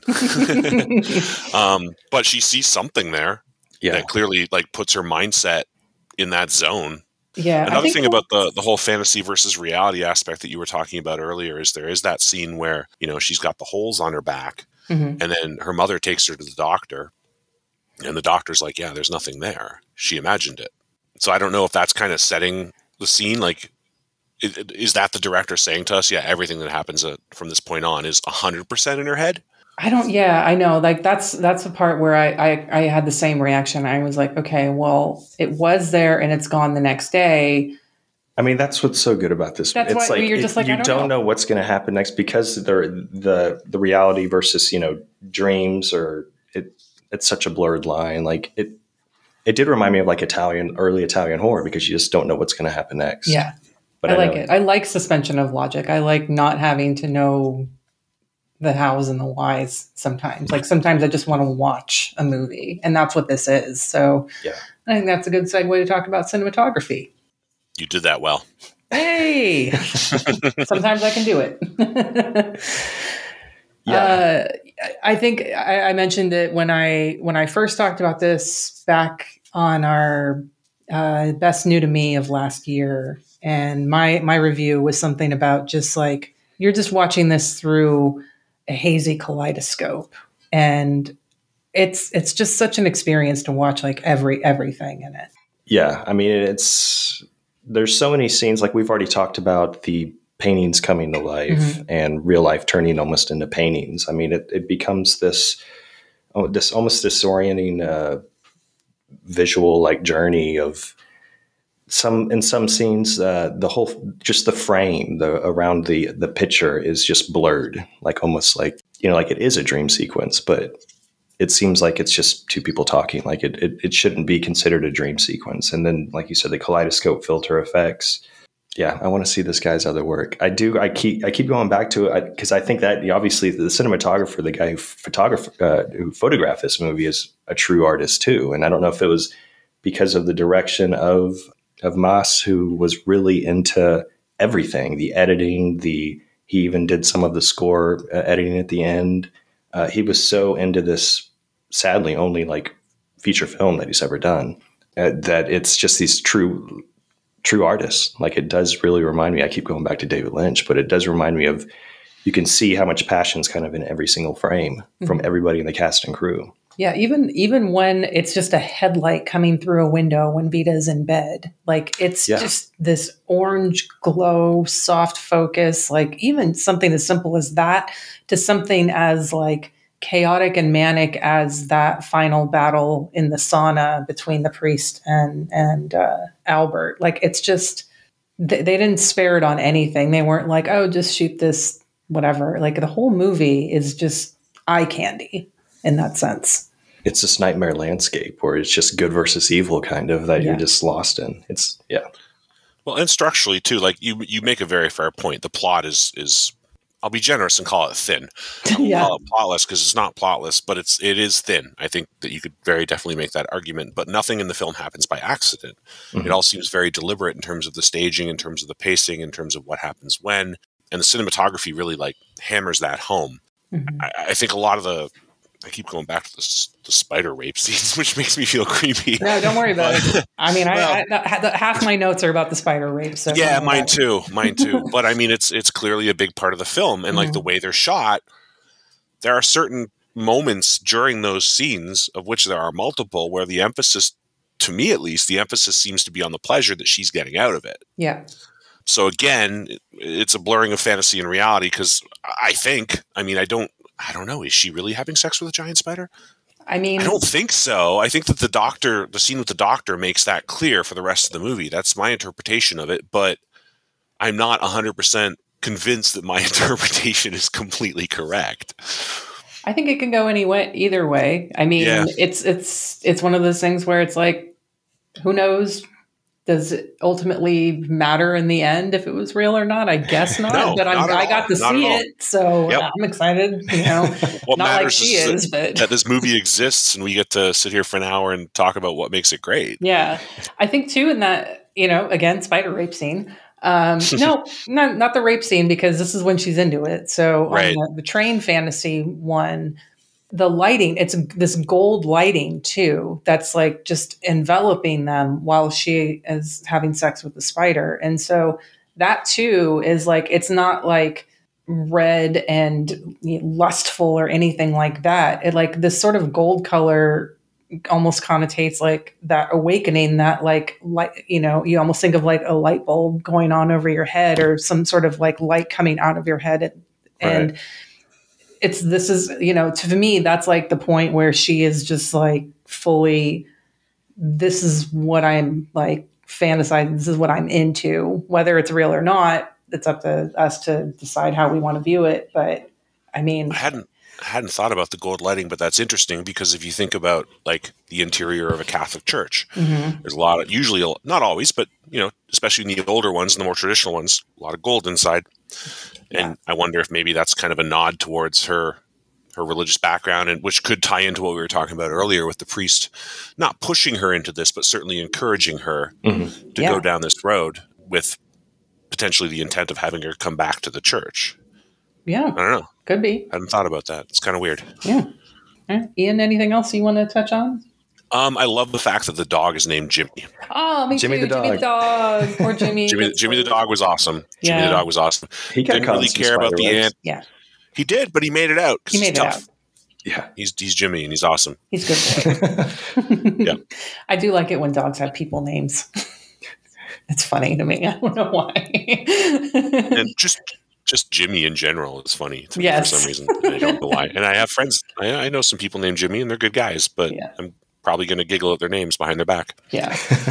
But she sees something there that clearly like puts her mindset in that zone. Yeah. Another thing about the whole fantasy versus reality aspect that you were talking about earlier is there is that scene where, she's got the holes on her back, and then her mother takes her to the doctor, and the doctor's like, yeah, there's nothing there. She imagined it. So I don't know if that's kind of setting the scene. Like, is that the director saying to us, everything that happens from this point on is 100% in her head? I know. Like that's the part where I had the same reaction. I was like, okay, well, it was there and it's gone the next day. I mean, that's what's so good about this. That's it's why you're just like, you don't know what's going to happen next because the reality versus, dreams, or it's such a blurred line. Like it did remind me of like early Italian horror because you just don't know what's going to happen next. Yeah. But I like it. I like suspension of logic. I like not having to know the hows and the whys sometimes. Like sometimes I just want to watch a movie, and that's what this is. So Yeah. I think that's a good segue to talk about cinematography. You did that well. Hey, sometimes I can do it. Yeah. I think I mentioned it when I first talked about this back on our best new to me of last year, and my review was something about just like you're just watching this through a hazy kaleidoscope, and it's just such an experience to watch like everything in it. Yeah. I mean, there's so many scenes, like we've already talked about the paintings coming to life and real life turning almost into paintings. I mean, it becomes this almost disorienting visual like journey of in some scenes, the whole, just the frame, around the picture is just blurred, like almost like, like it is a dream sequence, but it seems like it's just two people talking. Like it shouldn't be considered a dream sequence. And then, like you said, the kaleidoscope filter effects. Yeah, I want to see this guy's other work. I do. I keep going back to it because I think that obviously the cinematographer, the guy who photographed this movie, is a true artist too. And I don't know if it was because of the direction of Mas, who was really into everything, the editing. He even did some of the score editing at the end. He was so into this, sadly, only like feature film that he's ever done, that it's just these true artists. Like it does really remind me. I keep going back to David Lynch, but it does remind me of. You can see how much passion's kind of in every single frame from everybody in the cast and crew. Yeah, even when it's just a headlight coming through a window when Vita's in bed, like it's just this orange glow, soft focus, like even something as simple as that to something as like chaotic and manic as that final battle in the sauna between the priest and Albert. Like it's just, they didn't spare it on anything. They weren't like, oh, just shoot this, whatever. Like the whole movie is just eye candy in that sense. It's this nightmare landscape where it's just good versus evil kind of that you're just lost in. It's Well, and structurally too, like you make a very fair point. The plot is I'll be generous and call it thin. I won't call it plotless because it's not plotless, but it is thin. I think that you could very definitely make that argument, but nothing in the film happens by accident. It all seems very deliberate in terms of the staging, in terms of the pacing, in terms of what happens when, and the cinematography really like hammers that home. I think a lot of I keep going back to the spider rape scenes, which makes me feel creepy. No, don't worry about it. I mean, half my notes are about the spider rape. So yeah, mine too. But I mean, it's clearly a big part of the film, and like the way they're shot, there are certain moments during those scenes, of which there are multiple, where the emphasis, to me at least, the emphasis seems to be on the pleasure that she's getting out of it. Yeah. So again, it's a blurring of fantasy and reality because I don't know. Is she really having sex with a giant spider? I mean, I don't think so. I think that the scene with the doctor makes that clear for the rest of the movie. That's my interpretation of it, but I'm not 100% convinced that my interpretation is completely correct. I think it can go either way. I mean, it's one of those things where it's like, who knows? Does it ultimately matter in the end if it was real or not? I guess not. No, but I got to see it, so Yep. I'm excited. What not matters like she is, but that this movie exists, and we get to sit here for an hour and talk about what makes it great. Yeah, I think too in that again, spider rape scene. No, not the rape scene because this is when she's into it. So on the train fantasy one. The lighting, it's this gold lighting too, that's like just enveloping them while she is having sex with the spider. And so that too is like, it's not like red and lustful or anything like that. It like this sort of gold color almost connotates like that awakening, that like light, you almost think of like a light bulb going on over your head or some sort of like light coming out of your head. And to me, that's like the point where she is just like fully, this is what I'm like fantasizing. This is what I'm into, whether it's real or not. It's up to us to decide how we want to view it. But I mean, hadn't thought about the gold lighting, but that's interesting because if you think about like the interior of a Catholic church, there's a lot of, usually, not always, but especially in the older ones and the more traditional ones, a lot of gold inside. And I wonder if maybe that's kind of a nod towards her religious background, and which could tie into what we were talking about earlier with the priest not pushing her into this, but certainly encouraging her to go down this road with potentially the intent of having her come back to the church. Yeah. I don't know. Could be. I hadn't thought about that. It's kind of weird. Yeah. All right. Ian, anything else you want to touch on? I love the fact that the dog is named Jimmy. Oh, me Jimmy too. the dog. Jimmy the dog. Poor Jimmy. Jimmy the dog was awesome. Yeah. Jimmy the dog was awesome. He got Didn't caught in really some care about spider the webs. ant. Yeah. He did, but he made it out. 'Cause He made he's it tough. out. Yeah. He's Jimmy, and he's awesome. He's good boy. Yeah. I do like it when dogs have people names. It's funny to me. I don't know why. And just Jimmy in general is funny to me Yes. for some reason. I don't know why. And I have friends. I know some people named Jimmy, and they're good guys, but I'm probably going to giggle at their names behind their back. Yeah.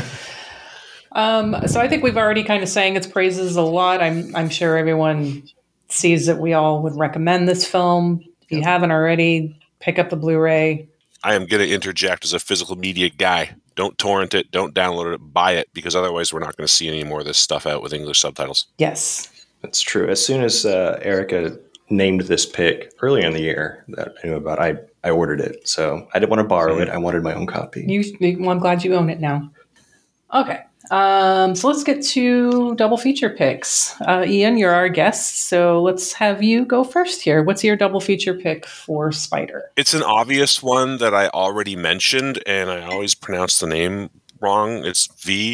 So I think we've already kind of sang its praises a lot. I'm sure everyone sees that we all would recommend this film. If you haven't already, pick up the Blu-ray. I am going to interject as a physical media guy. Don't torrent it. Don't download it. Buy it, because otherwise we're not going to see any more of this stuff out with English subtitles. Yes. That's true. As soon as Erica named this pick earlier in the year that I knew about, I ordered it. So I didn't want to borrow it. I wanted my own copy. Well, I'm glad you own it now. Okay. So let's get to double feature picks. Ian, you're our guest, so let's have you go first here. What's your double feature pick for Spider? It's an obvious one that I already mentioned, and I always pronounce the name wrong. It's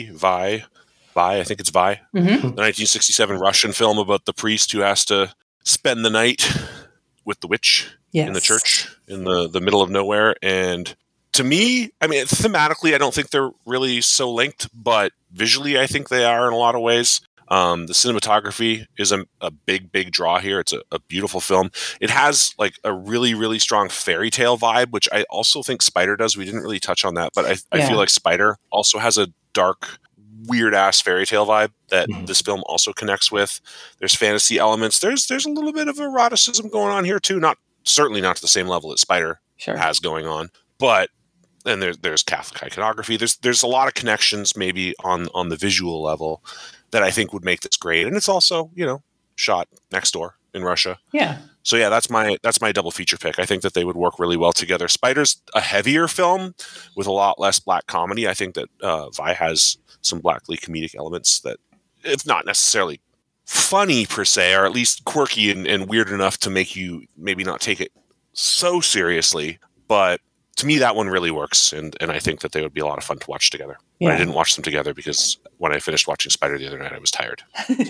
Vi. I think it's Vi. The 1967 Russian film about the priest who has to spend the night with the witch in the church in the middle of nowhere. And to me, I mean, thematically, I don't think they're really so linked, but visually, I think they are in a lot of ways. The cinematography is a big draw here. It's a beautiful film. It has like a really, really strong fairy tale vibe, which I also think Spider does. We didn't really touch on that, but I feel like Spider also has a dark, weird ass fairy tale vibe that this film also connects with. There's fantasy elements. There's a little bit of eroticism going on here too. Certainly not to the same level that Spider has going on, but and there's Catholic iconography. There's a lot of connections maybe on the visual level that I think would make this great. And it's also, shot next door in Russia. Yeah. So yeah, that's my double feature pick. I think that they would work really well together. Spider's a heavier film with a lot less black comedy. I think that Vi has some blackly comedic elements that, if not necessarily funny per se, or at least quirky and weird enough to make you maybe not take it so seriously. But to me, that one really works, and I think that they would be a lot of fun to watch together. Yeah. But I didn't watch them together because when I finished watching Spider the other night, I was tired.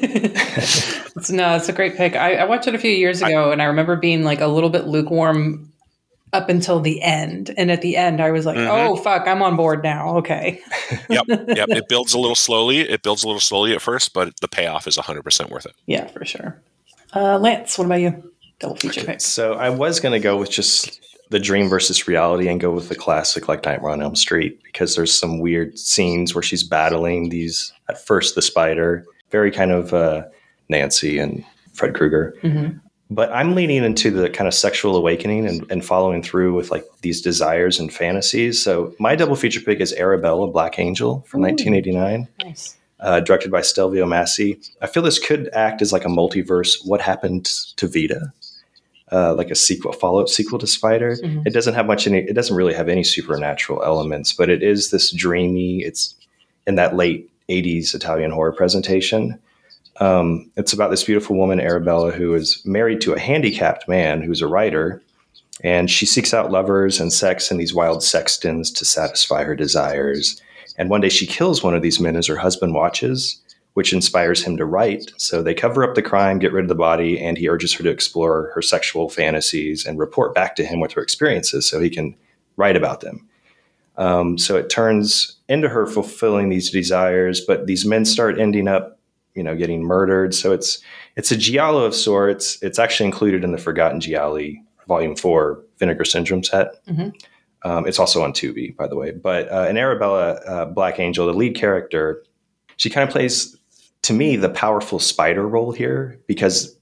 It's a great pick. I watched it a few years ago, and I remember being like a little bit lukewarm up until the end. And at the end, I was like, oh, fuck, I'm on board now. Okay. Yep. It builds a little slowly. At first, but the payoff is 100% worth it. Yeah, for sure. Lance, what about you? Double feature pick. So I was going to go with just the dream versus reality and go with the classic like Nightmare on Elm Street, because there's some weird scenes where she's battling these, at first the spider, very kind of Nancy and Fred Krueger. But I'm leaning into the kind of sexual awakening and following through with like these desires and fantasies. So my double feature pick is Arabella, Black Angel from 1989. Nice. Directed by Stelvio Massi. I feel this could act as like a multiverse What Happened to Vita? Like a follow-up sequel to Spider. It doesn't have it doesn't really have any supernatural elements, but it is this dreamy, it's in that late 80s Italian horror presentation. It's about this beautiful woman, Arabella, who is married to a handicapped man who's a writer, and she seeks out lovers and sex and these wild sextons to satisfy her desires. And one day she kills one of these men as her husband watches, which inspires him to write. So they cover up the crime, get rid of the body, and he urges her to explore her sexual fantasies and report back to him with her experiences so he can write about them. So it turns into her fulfilling these desires, but these men start ending up, getting murdered. So it's a giallo of sorts. It's actually included in the Forgotten Gialli Volume 4 Vinegar Syndrome set. It's also on Tubi, by the way. But in Arabella, Black Angel, the lead character, she kind of plays, to me, the powerful spider role here, because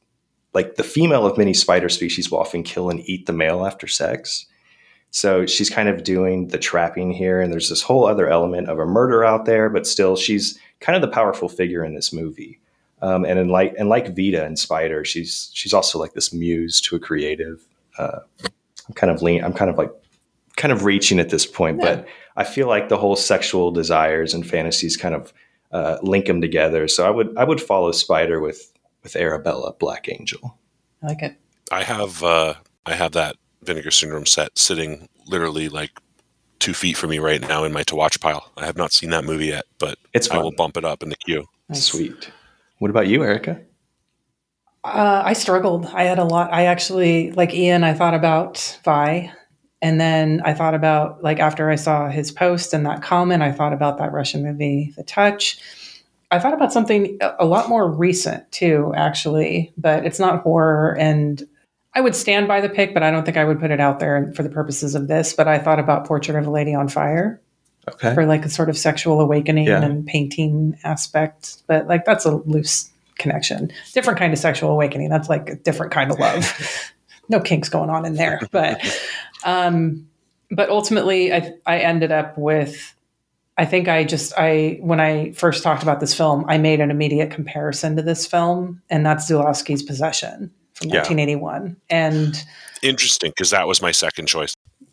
like the female of many spider species will often kill and eat the male after sex. So she's kind of doing the trapping here. And there's this whole other element of a murder out there, but still she's kind of the powerful figure in this movie. And like Vita and Spider, she's also like this muse to a creative. I'm kind of reaching at this point, but I feel like the whole sexual desires and fantasies kind of link them together. So I would follow Spider with Arabella, Black Angel. I like it. I have that Vinegar Syndrome set sitting literally like 2 feet from me right now in my to watch pile. I have not seen that movie yet, but I will bump it up in the queue. Nice. Sweet. What about you, Erica? I struggled. I had a lot. I actually, like Ian, I thought about Vi. And then I thought about, like, after I saw his post and that comment, I thought about that Russian movie, The Touch. I thought about something a lot more recent, too, actually. But it's not horror. And I would stand by the pick, but I don't think I would put it out there for the purposes of this. But I thought about Portrait of a Lady on Fire. Okay. For, like, a sort of sexual awakening and painting aspect. But, like, that's a loose connection. Different kind of sexual awakening. That's, like, a different kind of love. No kinks going on in there. But ultimately, I ended up with, I think when I first talked about this film, I made an immediate comparison to this film, and that's Zulawski's Possession from 1981. And interesting, because that was my second choice.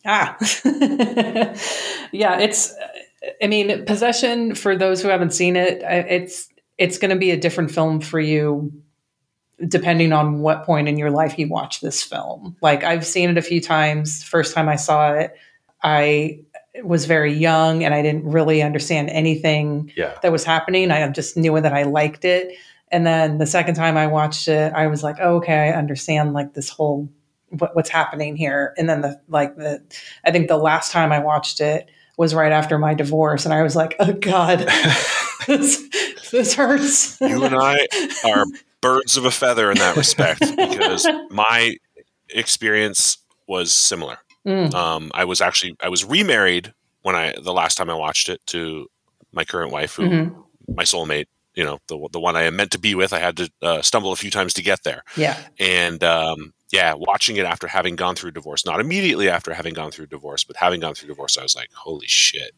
Possession, for those who haven't seen it, it's going to be a different film for you depending on what point in your life you watch this film. Like, I've seen it a few times. First time I saw it, I was very young and I didn't really understand anything that was happening. I just knew that I liked it. And then the second time I watched it, I was like, oh, okay, I understand like this whole what's happening here. And then I think the last time I watched it was right after my divorce, and I was like, oh God, this hurts. You and I are birds of a feather in that respect, because my experience was similar. I was remarried the last time I watched it to my current wife, who my soulmate, the one I am meant to be with. I had to stumble a few times to get there. Yeah. And watching it after having gone through divorce, not immediately after having gone through divorce, but having gone through divorce, I was like, holy shit.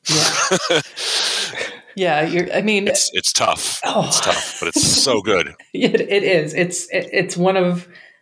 Yeah. It's tough. Oh. It's tough, but it's so good. It is. It's one of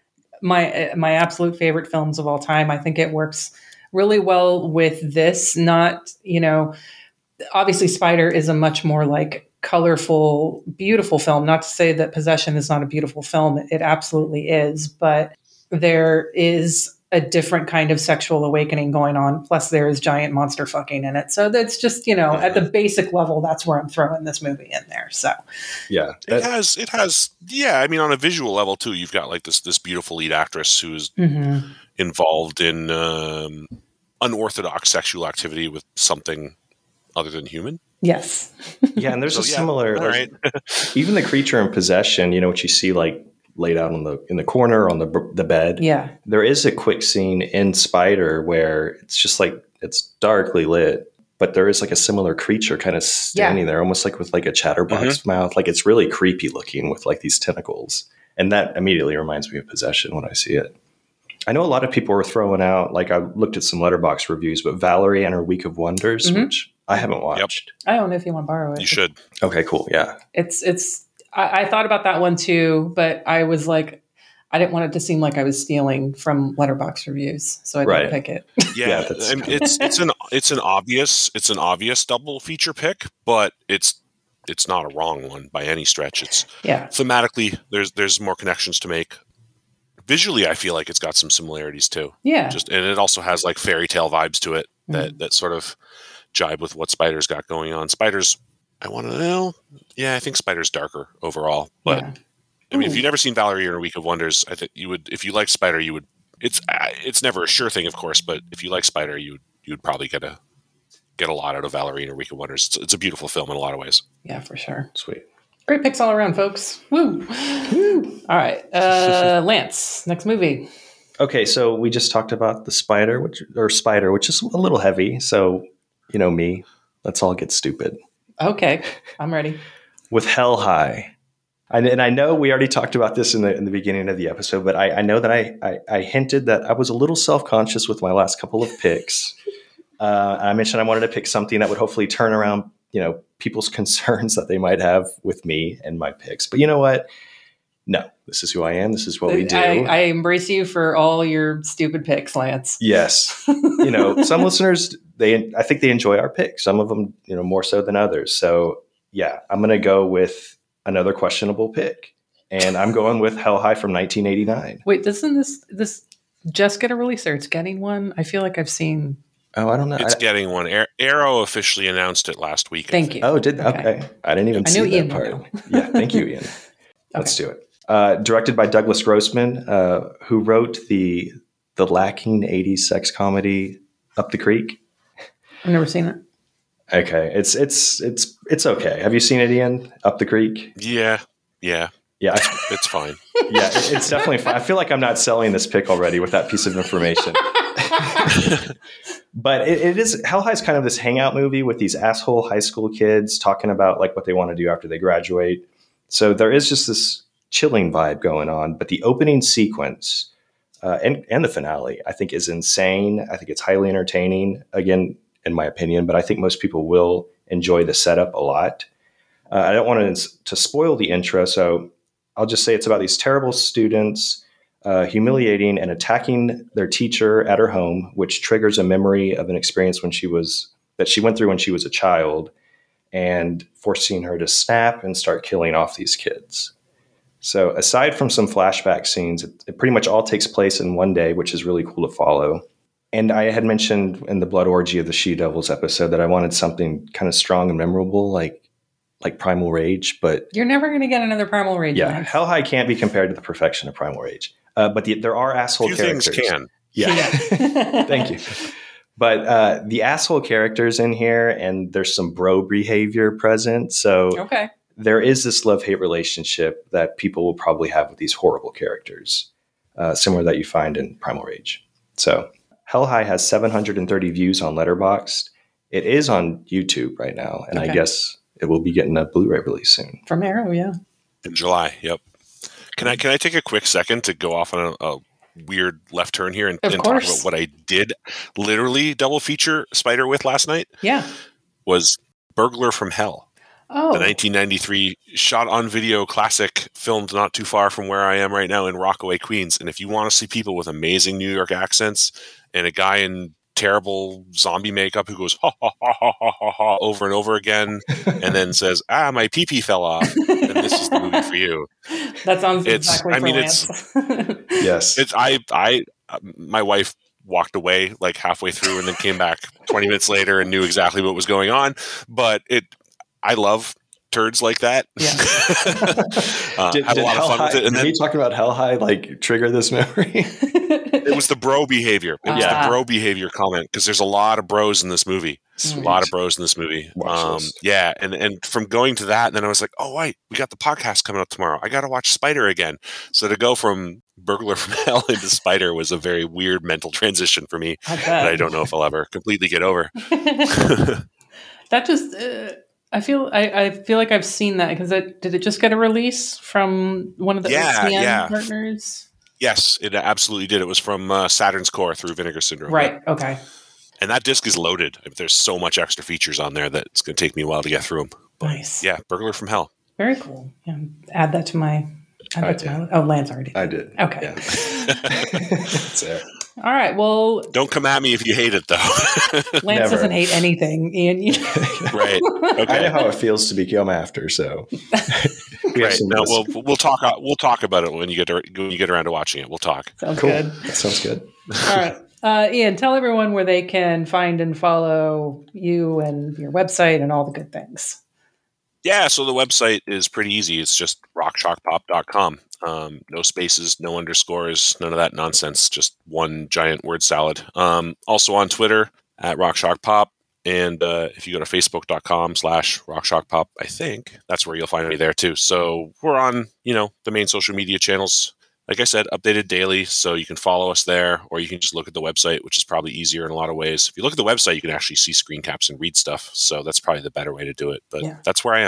my absolute favorite films of all time. I think it works really well with this. Not, obviously Spider is a much more like colorful, beautiful film. Not to say that Possession is not a beautiful film. It absolutely is, but there is a different kind of sexual awakening going on. Plus there is giant monster fucking in it. So that's just, at the basic level, that's where I'm throwing this movie in there. So yeah, it has. Yeah. I mean, on a visual level too, you've got like this beautiful lead actress who's involved in unorthodox sexual activity with something other than human. Yes. Yeah. And there's similar, right. Even the creature in Possession, what you see like laid out in the corner on the bed. Yeah. There is a quick scene in Spider where it's just like, it's darkly lit, but there is like a similar creature kind of standing there, almost like with like a chatterbox mouth. Like it's really creepy looking with like these tentacles. And that immediately reminds me of Possession when I see it. I know a lot of people were throwing out, like I looked at some Letterboxd reviews, but Valerie and Her Week of Wonders, which I haven't watched. Yep. I don't know if you want to borrow it. You should. Okay, cool. Yeah. I thought about that one too, but I was like, I didn't want it to seem like I was stealing from Letterboxd reviews, so I didn't pick it. Yeah, it's an obvious double feature pick, but it's not a wrong one by any stretch. It's thematically there's more connections to make. Visually, I feel like it's got some similarities too. Yeah, and it also has like fairy tale vibes to it that sort of jibe with what Spider's got going on. Spider's, I want to know. Yeah, I think Spider's darker overall, but I mean, if you've never seen Valerie or A Week of Wonders, I think you would. If you like Spider, you would. It's never a sure thing, of course, but if you like Spider, you'd probably get a lot out of Valerie and A Week of Wonders. It's a beautiful film in a lot of ways. Yeah, for sure. Sweet. Great picks all around, folks. Woo! Woo! All right, Lance, next movie. Okay, so we just talked about the Spider, which is a little heavy. So me, let's all get stupid. Okay, I'm ready. With Hell High, And I know we already talked about this in the beginning of the episode, but I know that I hinted that I was a little self-conscious with my last couple of picks. I mentioned I wanted to pick something that would hopefully turn around, people's concerns that they might have with me and my picks. But you know what? No, this is who I am. This is what we do. I embrace you for all your stupid picks, Lance. Yes. Some listeners, I think they enjoy our picks. Some of them, more so than others. So yeah, I'm going to go with another questionable pick. And I'm going with Hell High from 1989. Wait, doesn't this just get a release, or it's getting one? I feel like I've seen... Oh, I don't know. It's getting one. Arrow officially announced it last week. Thank you. Oh, okay. I didn't even see that Ian part. Yeah, thank you, Ian. Let's do it. Directed by Douglas Grossman, who wrote the lacking 80s sex comedy Up the Creek. I've never seen it. Okay, it's okay. Have you seen it, Ian? Up the Creek? Yeah. It's fine. Yeah, it's definitely fine. I feel like I'm not selling this pick already with that piece of information. But it is, Hell High is kind of this hangout movie with these asshole high school kids talking about like what they want to do after they graduate. So there is just this chilling vibe going on. But the opening sequence and the finale, I think, is insane. I think it's highly entertaining, again, in my opinion. But I think most people will enjoy the setup a lot. I don't want to spoil the intro, so I'll just say it's about these terrible students humiliating and attacking their teacher at her home, which triggers a memory of an experience that she went through when she was a child, and forcing her to snap and start killing off these kids. So aside from some flashback scenes, it pretty much all takes place in one day, which is really cool to follow. And I had mentioned in the Blood Orgy of the She-Devils episode that I wanted something kind of strong and memorable, like Primal Rage, but you're never going to get another Primal Rage. Yeah, Hell High can't be compared to the perfection of Primal Rage. But there are asshole characters. Things can. Yeah. Thank you. But the asshole characters in here, and there's some bro behavior present. So there is this love-hate relationship that people will probably have with these horrible characters, similar that you find in Primal Rage. So Hell High has 730 views on Letterboxd. It is on YouTube right now, and I guess it will be getting a Blu-ray release soon. From Arrow, yeah. In July, yep. Can I take a quick second to go off on a weird left turn here and talk about what I did literally double feature Spider with last night? Yeah. Was Burglar from Hell. Oh. The 1993 shot on video classic filmed not too far from where I am right now in Rockaway, Queens. And if you want to see people with amazing New York accents and a guy in terrible zombie makeup who goes ha ha ha ha ha ha ha over and over again and then says, my pee-pee fell off, then this is the movie for you. That sounds exactly for Lance. Yes. My wife walked away like halfway through and then came back 20 minutes later and knew exactly what was going on. But I love turds like that. Yeah. Had a lot of fun with it. And then talking about Hell High, like, trigger this memory. It was the bro behavior. It was the bro behavior comment, because there's a lot of bros in this movie. Sweet. A lot of bros in this movie. Yeah, and from going to that, and then I was like, oh, wait, we got the podcast coming up tomorrow. I got to watch Spider again. So to go from Burglar from Hell into Spider was a very weird mental transition for me that I don't know if I'll ever completely get over. That just... I feel like I've seen that, because did it just get a release from one of the OCN partners? Yes, it absolutely did. It was from Saturn's Core through Vinegar Syndrome. Right. Okay. And that disc is loaded. There's so much extra features on there that it's going to take me a while to get through them. But nice. Yeah, Burglar from Hell. Very cool. Yeah, add that to my. Lance already did. I did. Okay. Yeah. It's there. All right. Well, don't come at me if you hate it, though. Lance doesn't hate anything, Ian. Right. Okay. I know how it feels to become after. So, right. No, we'll talk. We'll talk about it when you get around to watching it. We'll talk. Sounds cool. good. That sounds good. All right, Ian, tell everyone where they can find and follow you and your website and all the good things. Yeah, so the website is pretty easy. It's just rockshockpop.com. No spaces, no underscores, none of that nonsense. Just one giant word salad. Also on Twitter at rockshockpop. And if you go to facebook.com/rockshockpop, I think that's where you'll find me there too. So we're on, the main social media channels. Like I said, updated daily, so you can follow us there, or you can just look at the website, which is probably easier in a lot of ways. If you look at the website, you can actually see screen caps and read stuff. So that's probably the better way to do it. But that's where I am.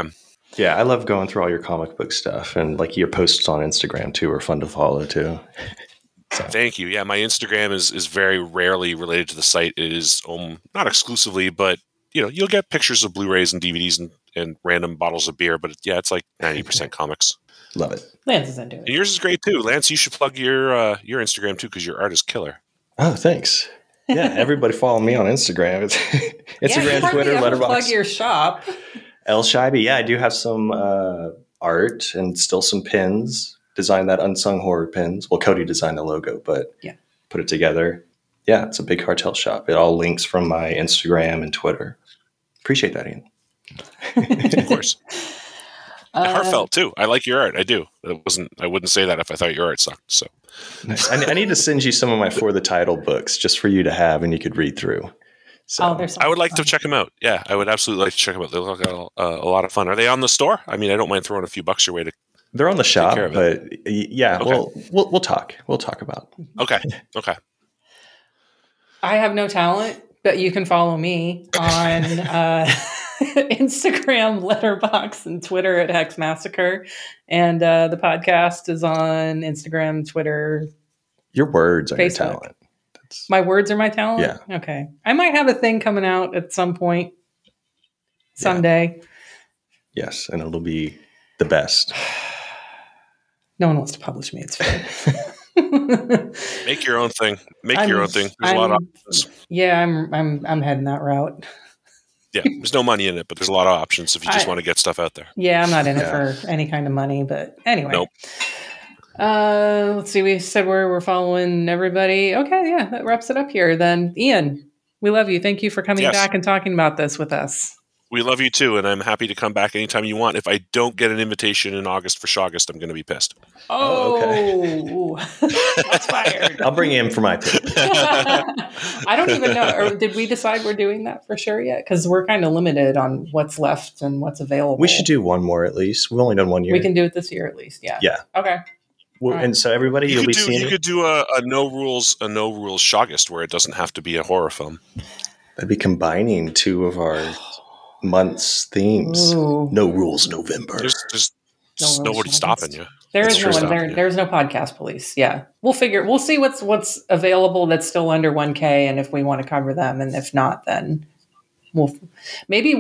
Yeah, I love going through all your comic book stuff, and like your posts on Instagram too are fun to follow too. Thank you. Yeah, my Instagram is very rarely related to the site. It is not exclusively, but you'll get pictures of Blu-rays and DVDs and random bottles of beer. But yeah, it's like 90% comics. Love it. Lance is into it. And yours is great too, Lance. You should plug your Instagram too because your art is killer. Oh, thanks. Yeah, everybody follow me on Instagram. It's Instagram, Twitter, Letterboxd. Plug your shop. El Scheibe. Yeah, I do have some art and still some pins. Designed that Unsung Horror pins. Well, Cody designed the logo, but put it together. Yeah, it's a big cartel shop. It all links from my Instagram and Twitter. Appreciate that, Ian. Of course. Heartfelt too. I like your art. I do. I wouldn't say that if I thought your art sucked. So nice. I need to send you some of my For the Title books just for you to have and you could read through. So I would like to check them out. Yeah, I would absolutely like to check them out. They look like a lot of fun. Are they on the store? I mean, I don't mind throwing a few bucks your way to. They're on the shop, but yeah, okay. we'll talk. We'll talk about. Okay. I have no talent, but you can follow me on Instagram, Letterboxd, and Twitter at Hex Massacre. And the podcast is on Instagram, Twitter. Your words are Facebook. your talent. My words are my talent? Yeah. Okay. I might have a thing coming out at some point someday. Yes, and it'll be the best. No one wants to publish me. It's fine. Make your own thing. Your own thing. There's a lot of options. Yeah, I'm heading that route. Yeah, there's no money in it, but there's a lot of options if you just want to get stuff out there. Yeah, I'm not in it for any kind of money, but anyway. Nope. Let's see. We said we're following everybody. Okay, yeah, that wraps it up here. Then, Ian, we love you. Thank you for coming back and talking about this with us. We love you too, and I'm happy to come back anytime you want. If I don't get an invitation in August for Shawgust, I'm going to be pissed. Oh, okay. That's fired. I'll bring you in for my pick. I don't even know. Or did we decide we're doing that for sure yet? Because we're kind of limited on what's left and what's available. We should do one more at least. We've only done 1 year. We can do it this year at least. Yeah. Yeah. Okay. Well, and so everybody, you'll be seeing. You could do a no rules Shawgust where it doesn't have to be a horror film. That'd be combining two of our month's themes. Ooh. No Rules November. There's nobody stopping you. There is no one there. There's no podcast police. Yeah, we'll see what's available that's still under 1K, and if we want to cover them, and if not, then maybe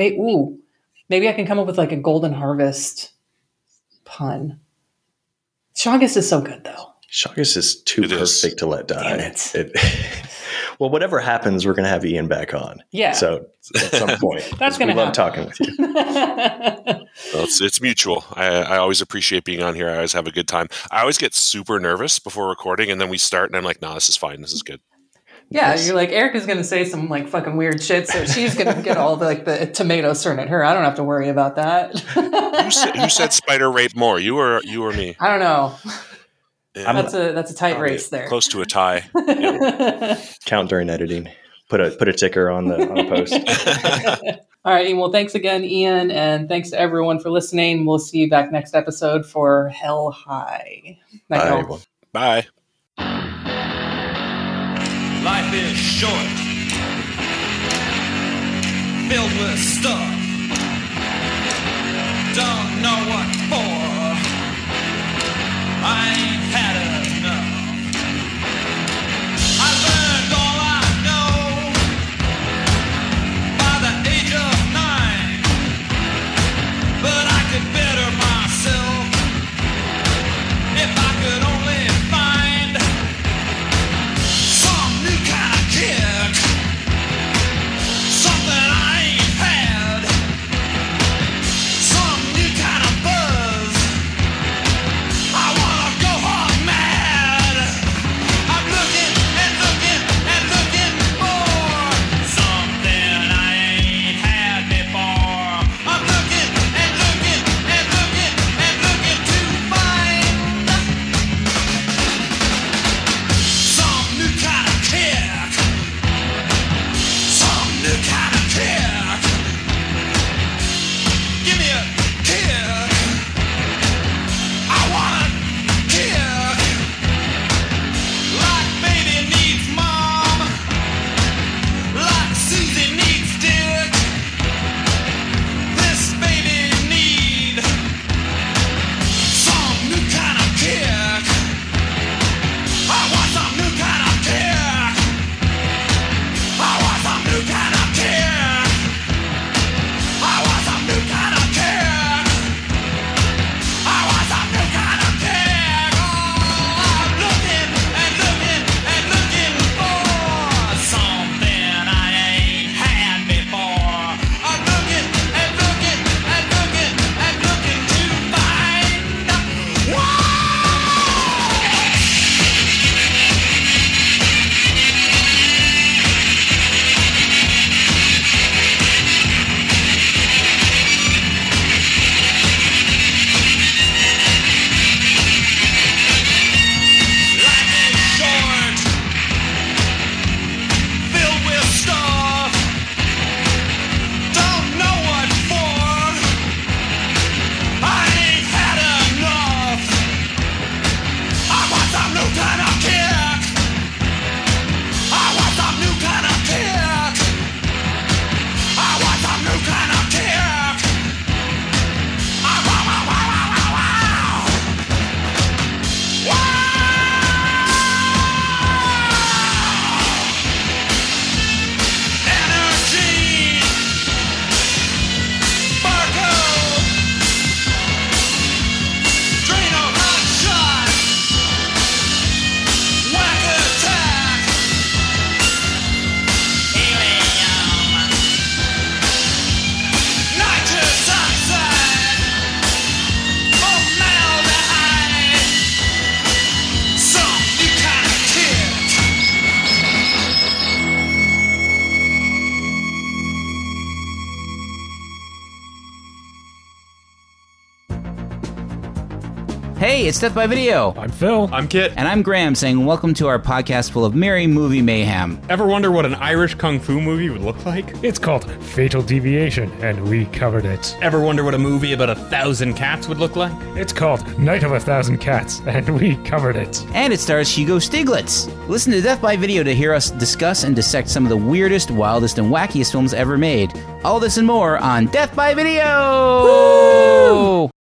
I can come up with like a Golden Harvest pun. Shawgust is so good though. Shawgust is too perfect to let die. Damn it. Well, whatever happens, we're going to have Ian back on. Yeah. So at some point, that's going to happen. We love talking with you. Well, it's mutual. I always appreciate being on here. I always have a good time. I always get super nervous before recording, and then we start, and I'm like, "No, this is fine. This is good." Yeah, you're like, Erica's going to say some like fucking weird shit, so she's going to get all the tomatoes thrown at her. I don't have to worry about that. Who said spider rape more? You or me? I don't know. Yeah. That's a tight race there. Close to a tie. Yeah. Count during editing. Put a ticker on the post. All right, well, thanks again, Ian, and thanks to everyone for listening. We'll see you back next episode for Hell High. Bye, everyone. Bye. Life is short, filled with stuff. Don't know what for. I ain't had enough. I learned all I know by the age of 9, but I could better myself if I could only find some new kind of kick, something I ain't had. Hey, it's Death by Video. I'm Phil. I'm Kit. And I'm Graham saying welcome to our podcast full of merry movie mayhem. Ever wonder what an Irish kung fu movie would look like? It's called Fatal Deviation, and we covered it. Ever wonder what a movie about 1,000 cats would look like? It's called Night of 1,000 Cats, and we covered it. And it stars Hugo Stiglitz. Listen to Death by Video to hear us discuss and dissect some of the weirdest, wildest, and wackiest films ever made. All this and more on Death by Video! Woo!